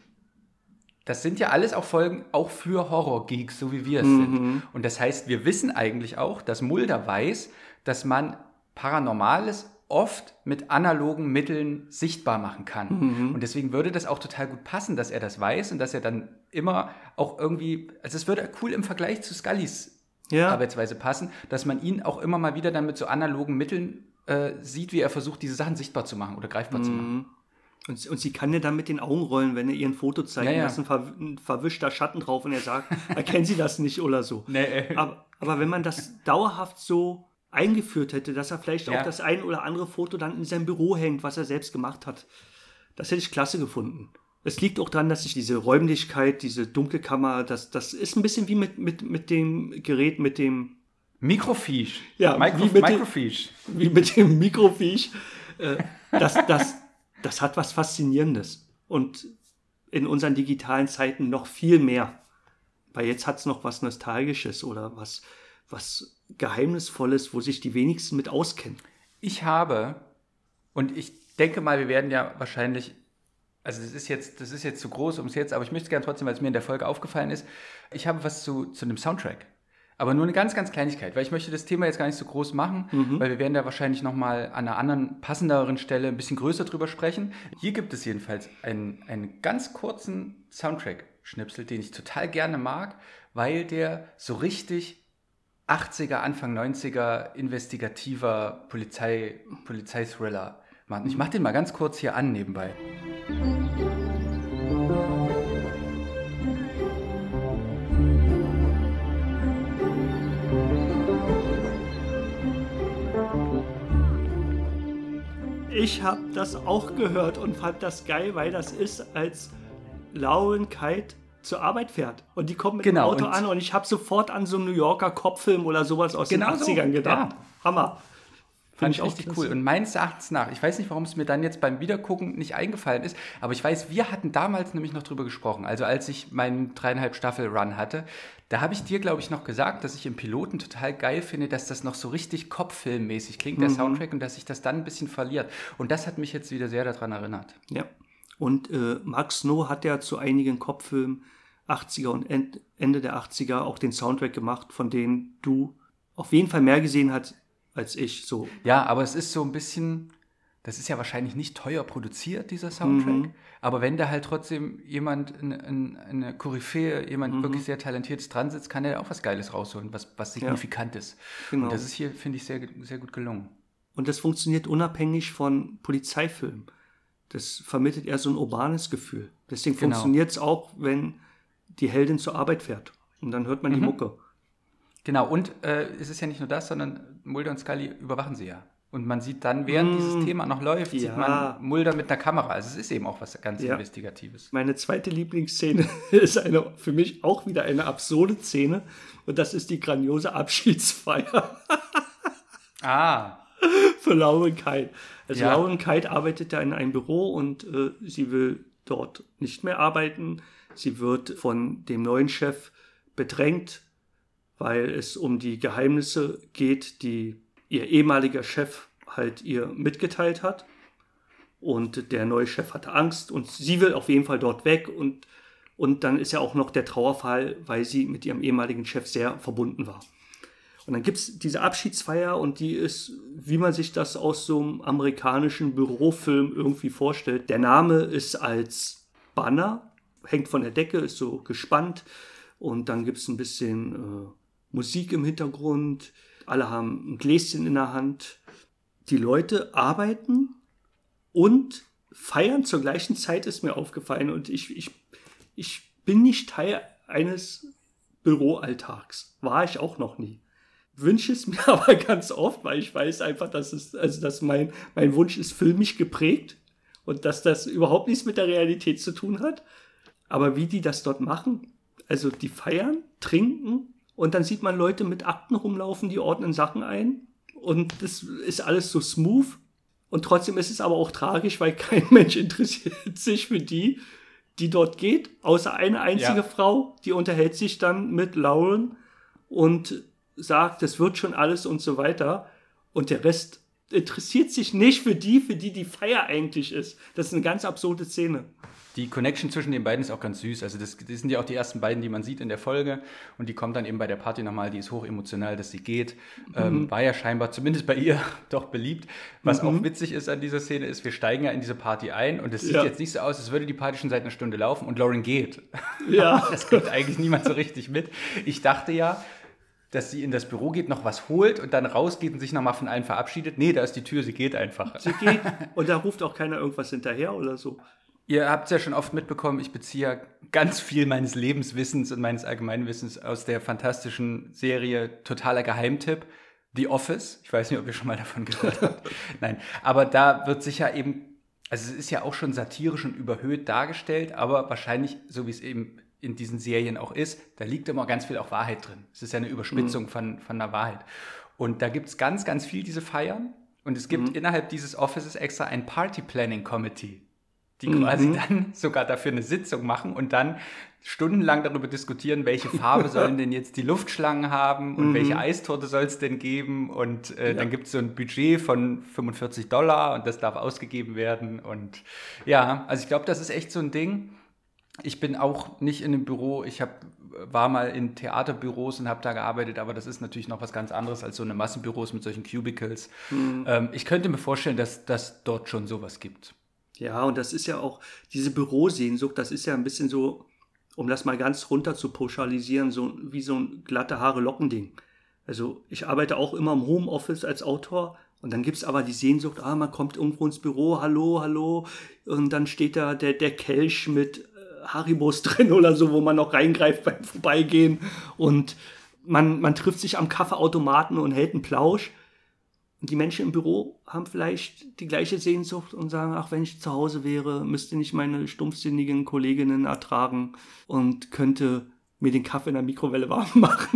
das sind ja alles auch Folgen auch für Horror-Geeks, so wie wir es sind. Und das heißt, wir wissen eigentlich auch, dass Mulder weiß, dass man Paranormales oft mit analogen Mitteln sichtbar machen kann. Und deswegen würde das auch total gut passen, dass er das weiß und dass er dann immer auch irgendwie, also es würde cool im Vergleich zu Scullys Arbeitsweise passen, dass man ihn auch immer mal wieder dann mit so analogen Mitteln sieht, wie er versucht, diese Sachen sichtbar zu machen oder greifbar zu machen. Und sie kann ja dann mit den Augen rollen, wenn er ihr ein Foto zeigt, da ist ein verwischter Schatten drauf und er sagt, erkennen Sie das nicht oder so. Aber wenn man das dauerhaft so eingeführt hätte, dass er vielleicht auch das ein oder andere Foto dann in seinem Büro hängt, was er selbst gemacht hat. Das hätte ich klasse gefunden. Es liegt auch daran, dass ich diese Räumlichkeit, diese Dunkelkammer, das ist ein bisschen wie mit dem Gerät, mit dem Microfiche. Ja, Microfiche. Wie mit dem Microfiche. Das hat was Faszinierendes. Und in unseren digitalen Zeiten noch viel mehr. Weil jetzt hat es noch was Nostalgisches oder was Geheimnisvolles, wo sich die wenigsten mit auskennen. Ich habe, und ich denke mal, wir werden ja wahrscheinlich, also das ist jetzt zu groß ums Jetzt, aber ich möchte es gerne trotzdem, weil es mir in der Folge aufgefallen ist, ich habe was zu einem Soundtrack. Aber nur eine ganz, ganz Kleinigkeit, weil ich möchte das Thema jetzt gar nicht so groß machen, weil wir werden da wahrscheinlich nochmal an einer anderen, passenderen Stelle ein bisschen größer drüber sprechen. Hier gibt es jedenfalls einen ganz kurzen Soundtrack-Schnipsel, den ich total gerne mag, weil der so richtig 80er, Anfang 90er investigativer Polizeithriller macht. Ich mache den mal ganz kurz hier an nebenbei. Ich habe das auch gehört und fand das geil, weil das ist, als Lauren Kite zur Arbeit fährt. Und die kommt mit dem Auto an und ich habe sofort an so einen New Yorker Kopffilm oder sowas aus den 80ern gedacht. Ja. Hammer. Fand ich auch richtig cool. Und meines Erachtens nach, ich weiß nicht, warum es mir dann jetzt beim Wiedergucken nicht eingefallen ist, aber ich weiß, wir hatten damals nämlich noch drüber gesprochen. Also als ich meinen 3,5 Staffel-Run hatte, da habe ich dir, glaube ich, noch gesagt, dass ich im Piloten total geil finde, dass das noch so richtig Kopffilmmäßig klingt, der Soundtrack, und dass sich das dann ein bisschen verliert. Und das hat mich jetzt wieder sehr daran erinnert. Ja. Und Mark Snow hat ja zu einigen Kopffilmen 80er und Ende der 80er auch den Soundtrack gemacht, von denen du auf jeden Fall mehr gesehen hast als ich. So. Ja, aber es ist so ein bisschen, das ist ja wahrscheinlich nicht teuer produziert, dieser Soundtrack, aber wenn da halt trotzdem jemand, eine Koryphäe, jemand wirklich sehr Talentiertes dran sitzt, kann er auch was Geiles rausholen, was Signifikantes. Genau. Und das ist hier, finde ich, sehr, sehr gut gelungen. Und das funktioniert unabhängig von Polizeifilmen. Das vermittelt eher so ein urbanes Gefühl. Deswegen funktioniert es auch, wenn die Heldin zur Arbeit fährt. Und dann hört man die Mucke. Genau, und es ist ja nicht nur das, sondern Mulder und Scully überwachen sie ja. Und man sieht dann, während dieses Thema noch läuft, sieht man Mulder mit einer Kamera. Also es ist eben auch was ganz Investigatives. Meine zweite Lieblingsszene ist für mich auch wieder eine absurde Szene. Und das ist die grandiose Abschiedsfeier. Für Lauren Kite. Also Lauren Kite arbeitet da in einem Büro und sie will dort nicht mehr arbeiten. Sie wird von dem neuen Chef bedrängt, weil es um die Geheimnisse geht, die ihr ehemaliger Chef halt ihr mitgeteilt hat. Und der neue Chef hatte Angst und sie will auf jeden Fall dort weg. Und dann ist ja auch noch der Trauerfall, weil sie mit ihrem ehemaligen Chef sehr verbunden war. Und dann gibt es diese Abschiedsfeier und die ist, wie man sich das aus so einem amerikanischen Bürofilm irgendwie vorstellt. Der Name ist als Banner, hängt von der Decke, ist so gespannt. Und dann gibt es ein bisschen Musik im Hintergrund. Alle haben ein Gläschen in der Hand. Die Leute arbeiten und feiern zur gleichen Zeit, ist mir aufgefallen. Und ich bin nicht Teil eines Büroalltags. War ich auch noch nie. Wünsche es mir aber ganz oft, weil ich weiß einfach, dass mein Wunsch ist filmisch geprägt und dass das überhaupt nichts mit der Realität zu tun hat. Aber wie die das dort machen, also die feiern, trinken und dann sieht man Leute mit Akten rumlaufen, die ordnen Sachen ein und das ist alles so smooth und trotzdem ist es aber auch tragisch, weil kein Mensch interessiert sich für die dort geht, außer eine einzige Frau, die unterhält sich dann mit Lauren und sagt, das wird schon alles und so weiter und der Rest interessiert sich nicht für die Feier eigentlich ist. Das ist eine ganz absurde Szene. Die Connection zwischen den beiden ist auch ganz süß. Also das sind ja auch die ersten beiden, die man sieht in der Folge. Und die kommt dann eben bei der Party nochmal, die ist hochemotional, dass sie geht. War ja scheinbar, zumindest bei ihr, doch beliebt. Was auch witzig ist an dieser Szene ist, wir steigen ja in diese Party ein und es sieht jetzt nicht so aus, als würde die Party schon seit einer Stunde laufen und Lauren geht. Ja. Das kriegt eigentlich niemand so richtig mit. Ich dachte ja, dass sie in das Büro geht, noch was holt und dann rausgeht und sich nochmal von allen verabschiedet. Nee, da ist die Tür, sie geht einfach. Sie geht und da ruft auch keiner irgendwas hinterher oder so. Ihr habt es ja schon oft mitbekommen, ich beziehe ja ganz viel meines Lebenswissens und meines Allgemeinwissens aus der fantastischen Serie Totaler Geheimtipp, The Office. Ich weiß nicht, ob ihr schon mal davon gehört habt. Nein, aber da wird sicher eben, also es ist ja auch schon satirisch und überhöht dargestellt, aber wahrscheinlich, so wie es eben in diesen Serien auch ist, da liegt immer ganz viel auch Wahrheit drin. Es ist ja eine Überspitzung von einer Wahrheit. Und da gibt es ganz, ganz viel diese Feiern und es gibt innerhalb dieses Offices extra ein Party-Planning-Committee, die quasi dann sogar dafür eine Sitzung machen und dann stundenlang darüber diskutieren, welche Farbe sollen denn jetzt die Luftschlangen haben und welche Eistorte soll es denn geben und dann gibt es so ein Budget von $45 und das darf ausgegeben werden und ja, also ich glaube, das ist echt so ein Ding. Ich bin auch nicht in einem Büro, war mal in Theaterbüros und habe da gearbeitet, aber das ist natürlich noch was ganz anderes als so eine Massenbüros mit solchen Cubicles. Ich könnte mir vorstellen, dass das dort schon sowas gibt. Ja, und das ist ja auch, diese Bürosehnsucht, das ist ja ein bisschen so, um das mal ganz runter zu pauschalisieren, so wie so ein glatte Haare-Locken-Ding. Also ich arbeite auch immer im Homeoffice als Autor und dann gibt es aber die Sehnsucht, man kommt irgendwo ins Büro, hallo, und dann steht da der Kelch mit Haribos drin oder so, wo man noch reingreift beim Vorbeigehen und man trifft sich am Kaffeeautomaten und hält einen Plausch. Und die Menschen im Büro haben vielleicht die gleiche Sehnsucht und sagen, ach, wenn ich zu Hause wäre, müsste ich meine stumpfsinnigen Kolleginnen ertragen und könnte mir den Kaffee in der Mikrowelle warm machen.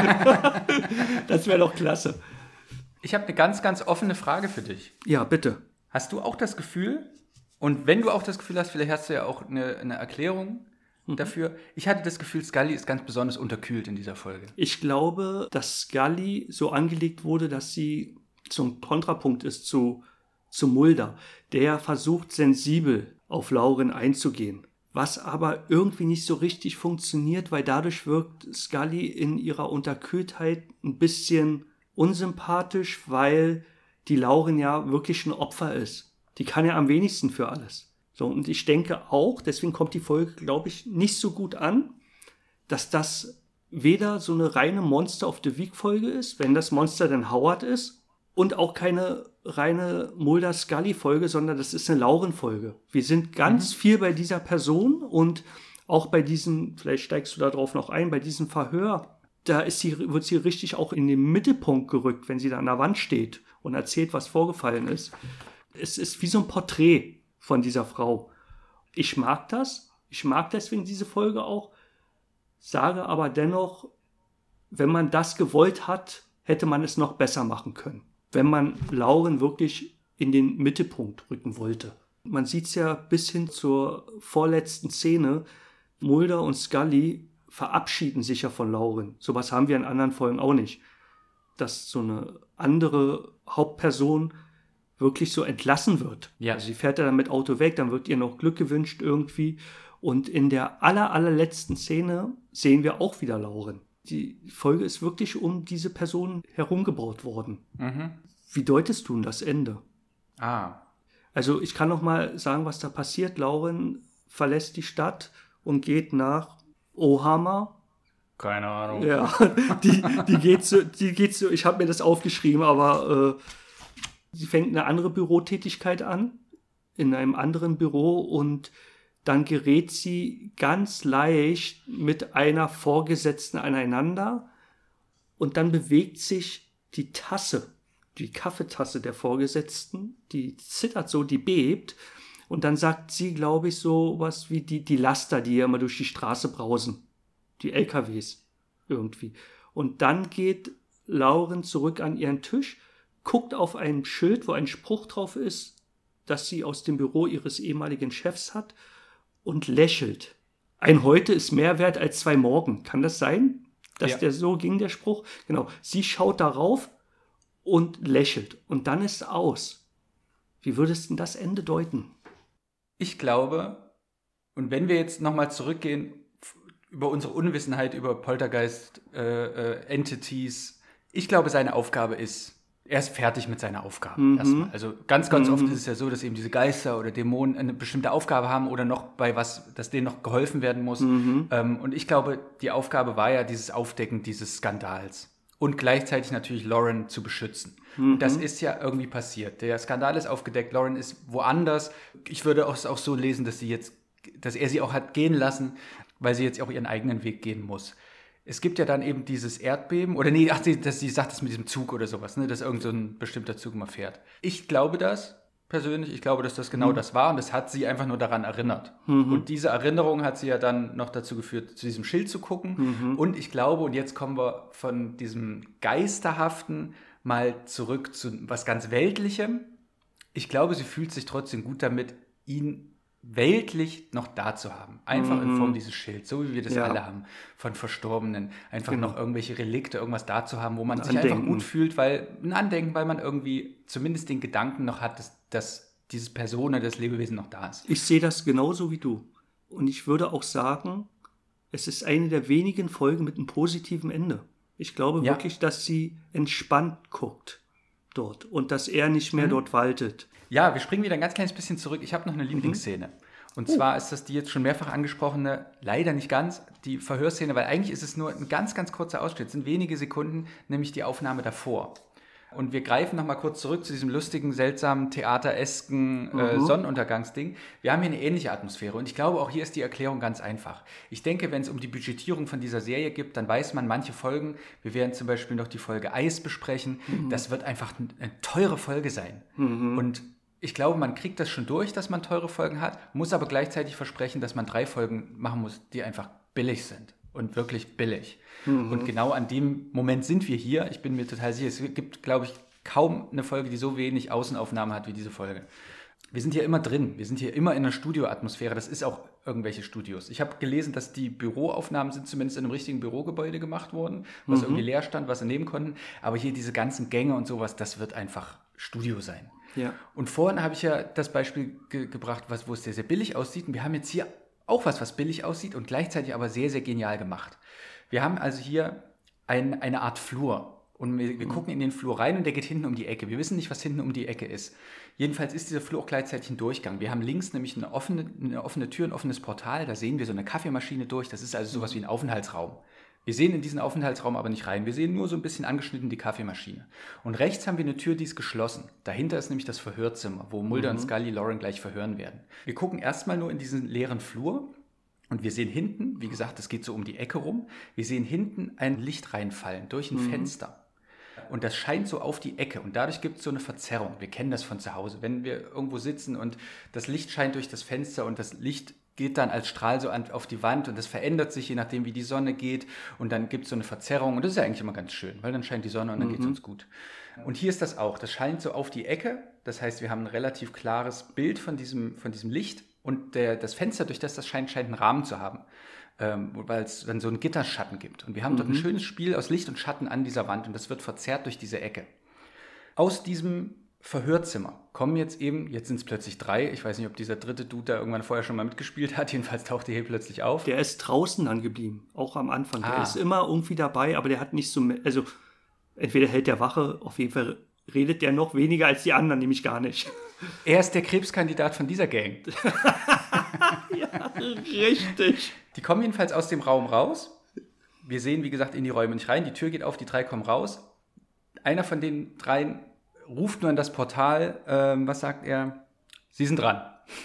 Das wäre doch klasse. Ich habe eine ganz, ganz offene Frage für dich. Ja, bitte. Hast du auch das Gefühl, und wenn du auch das Gefühl hast, vielleicht hast du ja auch eine Erklärung dafür. Ich hatte das Gefühl, Scully ist ganz besonders unterkühlt in dieser Folge. Ich glaube, dass Scully so angelegt wurde, dass sie zum Kontrapunkt ist zu Mulder, der versucht, sensibel auf Lauren einzugehen. Was aber irgendwie nicht so richtig funktioniert, weil dadurch wirkt Scully in ihrer Unterkühltheit ein bisschen unsympathisch, weil die Lauren ja wirklich ein Opfer ist. Die kann ja am wenigsten für alles. So, und ich denke auch, deswegen kommt die Folge, glaube ich, nicht so gut an, dass das weder so eine reine Monster of the Week Folge ist, wenn das Monster dann Howard ist, und auch keine reine Mulder-Scully-Folge, sondern das ist eine Lauren-Folge. Wir sind ganz viel bei dieser Person und auch bei diesem, vielleicht steigst du da drauf noch ein, bei diesem Verhör da wird sie richtig auch in den Mittelpunkt gerückt, wenn sie da an der Wand steht und erzählt, was vorgefallen ist. Es ist wie so ein Porträt von dieser Frau. Ich mag das. Ich mag deswegen diese Folge auch. Sage aber dennoch, wenn man das gewollt hat, hätte man es noch besser machen können. Wenn man Lauren wirklich in den Mittelpunkt rücken wollte. Man sieht es ja bis hin zur vorletzten Szene. Mulder und Scully verabschieden sich ja von Lauren. Sowas haben wir in anderen Folgen auch nicht. Dass so eine andere Hauptperson wirklich so entlassen wird. Ja. Also sie fährt ja dann mit Auto weg, dann wird ihr noch Glück gewünscht irgendwie. Und in der allerletzten Szene sehen wir auch wieder Lauren. Die Folge ist wirklich um diese Person herumgebaut worden. Mhm. Wie deutest du denn das Ende? Also ich kann noch mal sagen, was da passiert. Lauren verlässt die Stadt und geht nach Ohammer. Keine Ahnung. Ja, die geht so, ich habe mir das aufgeschrieben, aber sie fängt eine andere Bürotätigkeit an, in einem anderen Büro, und dann gerät sie ganz leicht mit einer Vorgesetzten aneinander und dann bewegt sich die Tasse, die Kaffeetasse der Vorgesetzten, die zittert so, die bebt, und dann sagt sie, glaube ich, so was wie die Laster, die ja immer durch die Straße brausen, die LKWs irgendwie. Und dann geht Lauren zurück an ihren Tisch, guckt auf ein Schild, wo ein Spruch drauf ist, das sie aus dem Büro ihres ehemaligen Chefs hat, und lächelt. Ein Heute ist mehr wert als 2 Morgen. Kann das sein? Dass der so ging, der Spruch? Genau. Sie schaut darauf und lächelt. Und dann ist aus. Wie würdest du denn das Ende deuten? Ich glaube, und wenn wir jetzt nochmal zurückgehen über unsere Unwissenheit über Poltergeist-Entities, ich glaube, seine Aufgabe ist, er ist fertig mit seiner Aufgabe erstmal. Also ganz oft ist es ja so, dass eben diese Geister oder Dämonen eine bestimmte Aufgabe haben oder noch bei was, dass denen noch geholfen werden muss. Und ich glaube, die Aufgabe war ja dieses Aufdecken dieses Skandals und gleichzeitig natürlich Lauren zu beschützen. Und das ist ja irgendwie passiert. Der Skandal ist aufgedeckt, Lauren ist woanders. Ich würde auch so lesen, dass er sie auch hat gehen lassen, weil sie jetzt auch ihren eigenen Weg gehen muss. Es gibt ja dann eben dieses Erdbeben, oder sie sagt es mit diesem Zug oder sowas, ne, dass irgend so ein bestimmter Zug mal fährt. Ich glaube das persönlich, ich glaube, dass das genau das war, und das hat sie einfach nur daran erinnert. Und diese Erinnerung hat sie ja dann noch dazu geführt, zu diesem Schild zu gucken. Und ich glaube, und jetzt kommen wir von diesem Geisterhaften mal zurück zu was ganz Weltlichem. Ich glaube, sie fühlt sich trotzdem gut damit, ihn weltlich noch da zu haben. Einfach in Form dieses Schilds, so wie wir das alle haben, von Verstorbenen. Einfach noch irgendwelche Relikte, irgendwas da zu haben, wo man sich einfach gut fühlt, ein Andenken, weil man irgendwie zumindest den Gedanken noch hat, dass diese Person oder das Lebewesen noch da ist. Ich sehe das genauso wie du. Und ich würde auch sagen, es ist eine der wenigen Folgen mit einem positiven Ende. Ich glaube wirklich, dass sie entspannt guckt dort und dass er nicht mehr dort waltet. Ja, wir springen wieder ein ganz kleines bisschen zurück. Ich habe noch eine Lieblingsszene. Und zwar ist das die jetzt schon mehrfach angesprochene, leider nicht ganz, die Verhörszene, weil eigentlich ist es nur ein ganz, ganz kurzer Ausschnitt. Es sind wenige Sekunden, nämlich die Aufnahme davor. Und wir greifen nochmal kurz zurück zu diesem lustigen, seltsamen, theateresken Sonnenuntergangsding. Wir haben hier eine ähnliche Atmosphäre und ich glaube, auch hier ist die Erklärung ganz einfach. Ich denke, wenn es um die Budgetierung von dieser Serie geht, dann weiß man, manche Folgen, wir werden zum Beispiel noch die Folge Eis besprechen, das wird einfach eine teure Folge sein. Und ich glaube, man kriegt das schon durch, dass man teure Folgen hat, muss aber gleichzeitig versprechen, dass man 3 Folgen machen muss, die einfach billig sind. Und wirklich billig. Und genau an dem Moment sind wir hier. Ich bin mir total sicher, es gibt, glaube ich, kaum eine Folge, die so wenig Außenaufnahme hat wie diese Folge. Wir sind hier immer drin. Wir sind hier immer in einer Studioatmosphäre. Das ist auch irgendwelche Studios. Ich habe gelesen, dass die Büroaufnahmen sind zumindest in einem richtigen Bürogebäude gemacht worden, was irgendwie leer stand, was sie nehmen konnten. Aber hier diese ganzen Gänge und sowas, das wird einfach Studio sein. Ja. Und vorhin habe ich ja das Beispiel gebracht, wo es sehr, sehr billig aussieht. Und wir haben jetzt hier auch was billig aussieht und gleichzeitig aber sehr, sehr genial gemacht. Wir haben also hier eine Art Flur und wir gucken in den Flur rein und der geht hinten um die Ecke. Wir wissen nicht, was hinten um die Ecke ist. Jedenfalls ist dieser Flur auch gleichzeitig ein Durchgang. Wir haben links nämlich eine offene Tür, ein offenes Portal. Da sehen wir so eine Kaffeemaschine durch. Das ist also sowas wie ein Aufenthaltsraum. Wir sehen in diesen Aufenthaltsraum aber nicht rein. Wir sehen nur so ein bisschen angeschnitten die Kaffeemaschine. Und rechts haben wir eine Tür, die ist geschlossen. Dahinter ist nämlich das Verhörzimmer, wo Mulder und Scully Lauren gleich verhören werden. Wir gucken erstmal nur in diesen leeren Flur Und wir sehen hinten, wie gesagt, das geht so um die Ecke rum, wir sehen hinten ein Licht reinfallen durch ein Fenster. Und das scheint so auf die Ecke und dadurch gibt es so eine Verzerrung. Wir kennen das von zu Hause. Wenn wir irgendwo sitzen und das Licht scheint durch das Fenster und das Licht geht dann als Strahl so auf die Wand und das verändert sich, je nachdem wie die Sonne geht und dann gibt es so eine Verzerrung und das ist ja eigentlich immer ganz schön, weil dann scheint die Sonne und dann geht es uns gut. Und hier ist das auch, das scheint so auf die Ecke, das heißt, wir haben ein relativ klares Bild von diesem Licht und das Fenster, durch das scheint einen Rahmen zu haben, weil es dann so einen Gitterschatten gibt. Und wir haben dort ein schönes Spiel aus Licht und Schatten an dieser Wand und das wird verzerrt durch diese Ecke. Aus diesem Verhörzimmer kommen jetzt sind es plötzlich 3, ich weiß nicht, ob dieser dritte Dude da irgendwann vorher schon mal mitgespielt hat, jedenfalls taucht der hier plötzlich auf. Der ist draußen dann geblieben, auch am Anfang. Der ist immer irgendwie dabei, aber der hat nicht so, also entweder hält der Wache, auf jeden Fall redet der noch weniger als die anderen, nämlich gar nicht. Er ist der Krebskandidat von dieser Gang. Ja, richtig. Die kommen jedenfalls aus dem Raum raus. Wir sehen, wie gesagt, in die Räume nicht rein. Die Tür geht auf, die 3 kommen raus. Einer von den 3 ruft nur an das Portal. Was sagt er? Sie sind dran.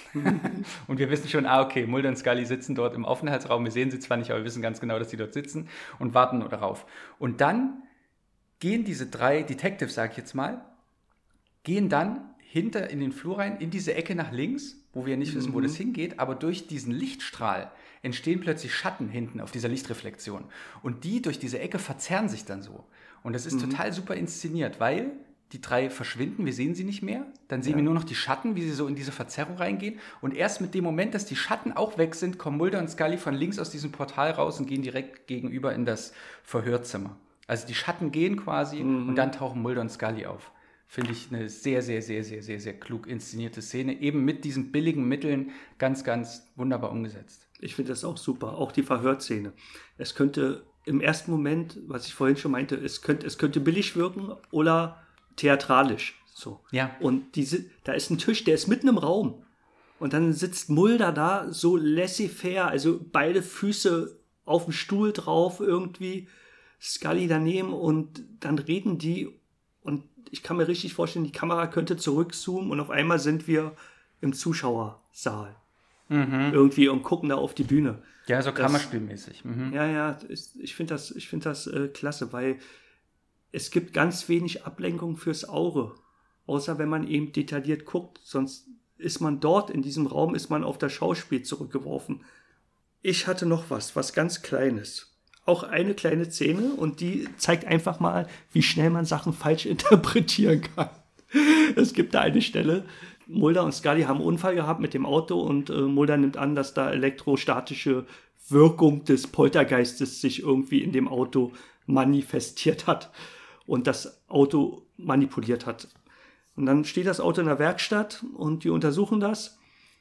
Und wir wissen schon, okay, Mulder und Scully sitzen dort im Aufenthaltsraum. Wir sehen sie zwar nicht, aber wir wissen ganz genau, dass sie dort sitzen und warten nur darauf. Und dann gehen diese 3 Detectives, sag ich jetzt mal, gehen dann hinter in den Flur rein, in diese Ecke nach links, wo wir nicht wissen, wo das hingeht, aber durch diesen Lichtstrahl entstehen plötzlich Schatten hinten auf dieser Lichtreflexion. Und die durch diese Ecke verzerren sich dann so. Und das ist total super inszeniert, weil die 3 verschwinden, wir sehen sie nicht mehr, dann sehen wir nur noch die Schatten, wie sie so in diese Verzerrung reingehen. Und erst mit dem Moment, dass die Schatten auch weg sind, kommen Mulder und Scully von links aus diesem Portal raus und gehen direkt gegenüber in das Verhörzimmer. Also die Schatten gehen quasi und dann tauchen Mulder und Scully auf. Finde ich eine sehr, sehr, sehr, sehr, sehr, sehr klug inszenierte Szene. Eben mit diesen billigen Mitteln ganz, ganz wunderbar umgesetzt. Ich finde das auch super, auch die Verhörszene. Es könnte im ersten Moment, was ich vorhin schon meinte, es könnte billig wirken oder theatralisch. So. Ja. Und da ist ein Tisch, der ist mitten im Raum. Und dann sitzt Mulder da so laissez-faire, also beide Füße auf dem Stuhl drauf irgendwie, Scully daneben und dann reden die und ich kann mir richtig vorstellen, die Kamera könnte zurückzoomen und auf einmal sind wir im Zuschauersaal. Irgendwie und gucken da auf die Bühne. Ja, so kammerspielmäßig. Ja, ich finde das klasse, weil es gibt ganz wenig Ablenkung fürs Auge. Außer wenn man eben detailliert guckt, sonst ist man dort, in diesem Raum, ist man auf das Schauspiel zurückgeworfen. Ich hatte noch was ganz Kleines. Auch eine kleine Szene und die zeigt einfach mal, wie schnell man Sachen falsch interpretieren kann. Es gibt da eine Stelle, Mulder und Scully haben einen Unfall gehabt mit dem Auto und Mulder nimmt an, dass da elektrostatische Wirkung des Poltergeistes sich irgendwie in dem Auto manifestiert hat und das Auto manipuliert hat. Und dann steht das Auto in der Werkstatt und die untersuchen das.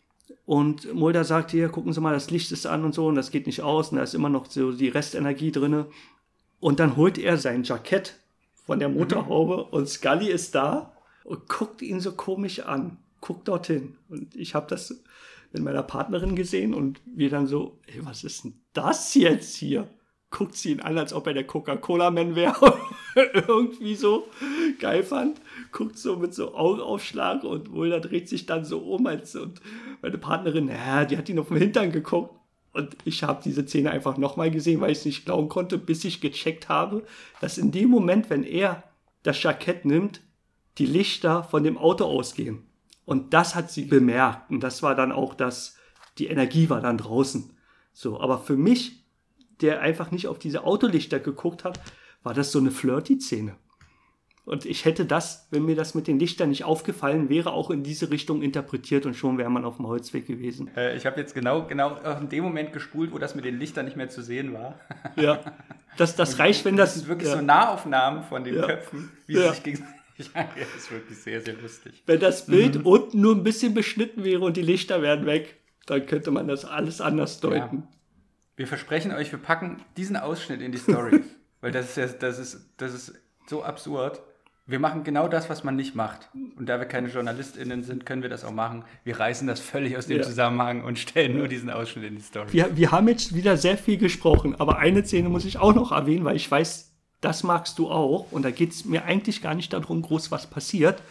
Und Mulder sagt, hier, gucken Sie mal, das Licht ist an und so und das geht nicht aus und da ist immer noch so die Restenergie drin. Und dann holt er sein Jackett von der Motorhaube und Scully ist da und guckt ihn so komisch an, guckt dorthin. Und ich habe das mit meiner Partnerin gesehen und wir dann so, ey, was ist denn das jetzt hier? Guckt sie ihn an, als ob er der Coca-Cola-Man wäre. Irgendwie so geil fand. Guckt so mit so Augenaufschlag und Mulder dreht sich dann so um. Und meine Partnerin, die hat ihn auf den Hintern geguckt. Und ich habe diese Szene einfach nochmal gesehen, weil ich es nicht glauben konnte, bis ich gecheckt habe, dass in dem Moment, wenn er das Jackett nimmt, die Lichter von dem Auto ausgehen. Und das hat sie bemerkt. Und das war dann auch die Energie war dann draußen. So, aber für mich, der einfach nicht auf diese Autolichter geguckt hat, war das so eine Flirty-Szene. Und ich hätte das, wenn mir das mit den Lichtern nicht aufgefallen wäre, auch in diese Richtung interpretiert und schon wäre man auf dem Holzweg gewesen. Ich habe jetzt genau in dem Moment gespult, wo das mit den Lichtern nicht mehr zu sehen war. Ja, das reicht, wenn das... Das ist wirklich so Nahaufnahmen von den Köpfen, wie sie sich gegenseitig... Ja, das ist wirklich sehr, sehr lustig. Wenn das Bild unten nur ein bisschen beschnitten wäre und die Lichter wären weg, dann könnte man das alles anders deuten. Ja. Wir versprechen euch, wir packen diesen Ausschnitt in die Story, weil das ist so absurd. Wir machen genau das, was man nicht macht. Und da wir keine JournalistInnen sind, können wir das auch machen. Wir reißen das völlig aus dem Zusammenhang und stellen nur diesen Ausschnitt in die Story. Wir haben jetzt wieder sehr viel gesprochen, aber eine Szene muss ich auch noch erwähnen, weil ich weiß, das magst du auch. Und da geht es mir eigentlich gar nicht darum, groß was passiert,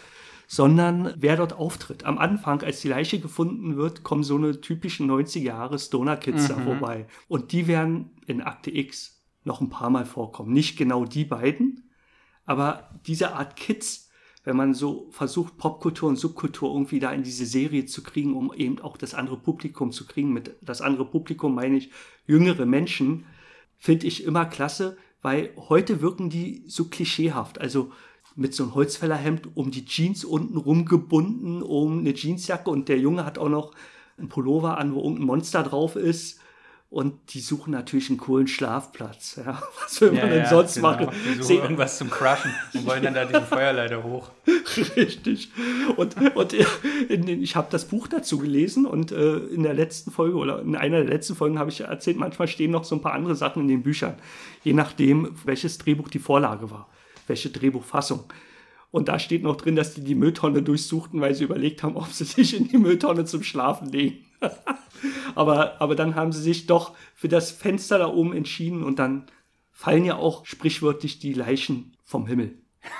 sondern wer dort auftritt. Am Anfang, als die Leiche gefunden wird, kommen so eine typischen 90er-Jahre-Stoner-Kids da vorbei. Und die werden in Akte X noch ein paar Mal vorkommen. Nicht genau die beiden, aber diese Art Kids, wenn man so versucht, Popkultur und Subkultur irgendwie da in diese Serie zu kriegen, um eben auch das andere Publikum zu kriegen. Mit das andere Publikum meine ich jüngere Menschen, finde ich immer klasse, weil heute wirken die so klischeehaft. Also mit so einem Holzfällerhemd um die Jeans unten rumgebunden, um eine Jeansjacke und der Junge hat auch noch einen Pullover an, wo irgendein Monster drauf ist. Und die suchen natürlich einen coolen Schlafplatz. Ja, was will man denn sonst machen? Die suchen irgendwas zum Crushen und wollen dann da diesen Feuerleiter hoch. Richtig. Und ich habe das Buch dazu gelesen und in der letzten Folge oder in einer der letzten Folgen habe ich erzählt, manchmal stehen noch so ein paar andere Sachen in den Büchern. Je nachdem, welches Drehbuch die Vorlage war. Welche Drehbuchfassung. Und da steht noch drin, dass die Mülltonne durchsuchten, weil sie überlegt haben, ob sie sich in die Mülltonne zum Schlafen legen. aber dann haben sie sich doch für das Fenster da oben entschieden und dann fallen ja auch sprichwörtlich die Leichen vom Himmel.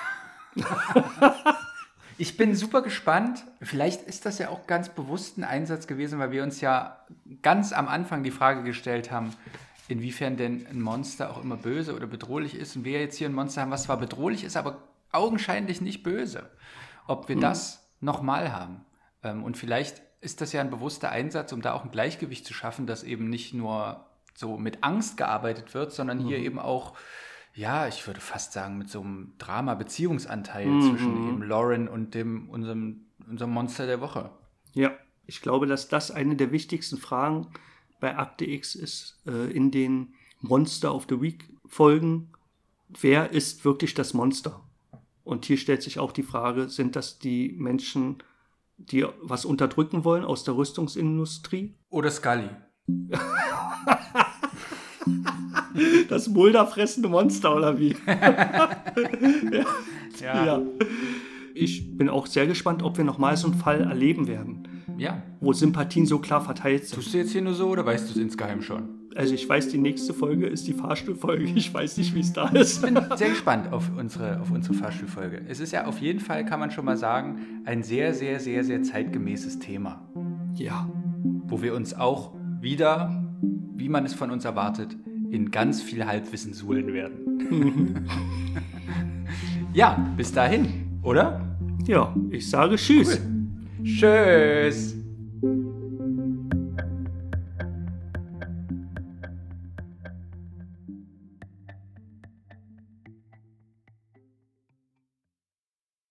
Ich bin super gespannt. Vielleicht ist das ja auch ganz bewusst ein Einsatz gewesen, weil wir uns ja ganz am Anfang die Frage gestellt haben, inwiefern denn ein Monster auch immer böse oder bedrohlich ist. Und wir jetzt hier ein Monster haben, was zwar bedrohlich ist, aber augenscheinlich nicht böse. Ob wir das nochmal haben. Und vielleicht ist das ja ein bewusster Einsatz, um da auch ein Gleichgewicht zu schaffen, dass eben nicht nur so mit Angst gearbeitet wird, sondern hier eben auch, ja, ich würde fast sagen, mit so einem Drama-Beziehungsanteil zwischen eben Lauren und unserem Monster der Woche. Ja, ich glaube, dass das eine der wichtigsten Fragen bei Akte X ist, in den Monster of the Week Folgen. Wer ist wirklich das Monster? Und hier stellt sich auch die Frage, sind das die Menschen, die was unterdrücken wollen aus der Rüstungsindustrie? Oder Scully. Das mulderfressende Monster, oder wie? Ja. Ich bin auch sehr gespannt, ob wir nochmal so einen Fall erleben werden. Ja. Wo Sympathien so klar verteilt sind. Tust du jetzt hier nur so oder weißt du es insgeheim schon? Also ich weiß, die nächste Folge ist die Fahrstuhlfolge. Ich weiß nicht, wie es da ist. Ich bin sehr gespannt auf unsere Fahrstuhlfolge. Es ist ja auf jeden Fall, kann man schon mal sagen, ein sehr, sehr, sehr, sehr zeitgemäßes Thema. Ja. Wo wir uns auch wieder, wie man es von uns erwartet, in ganz viel Halbwissen suhlen werden. Ja, bis dahin, oder? Ja, ich sage Tschüss. Cool. Tschüss.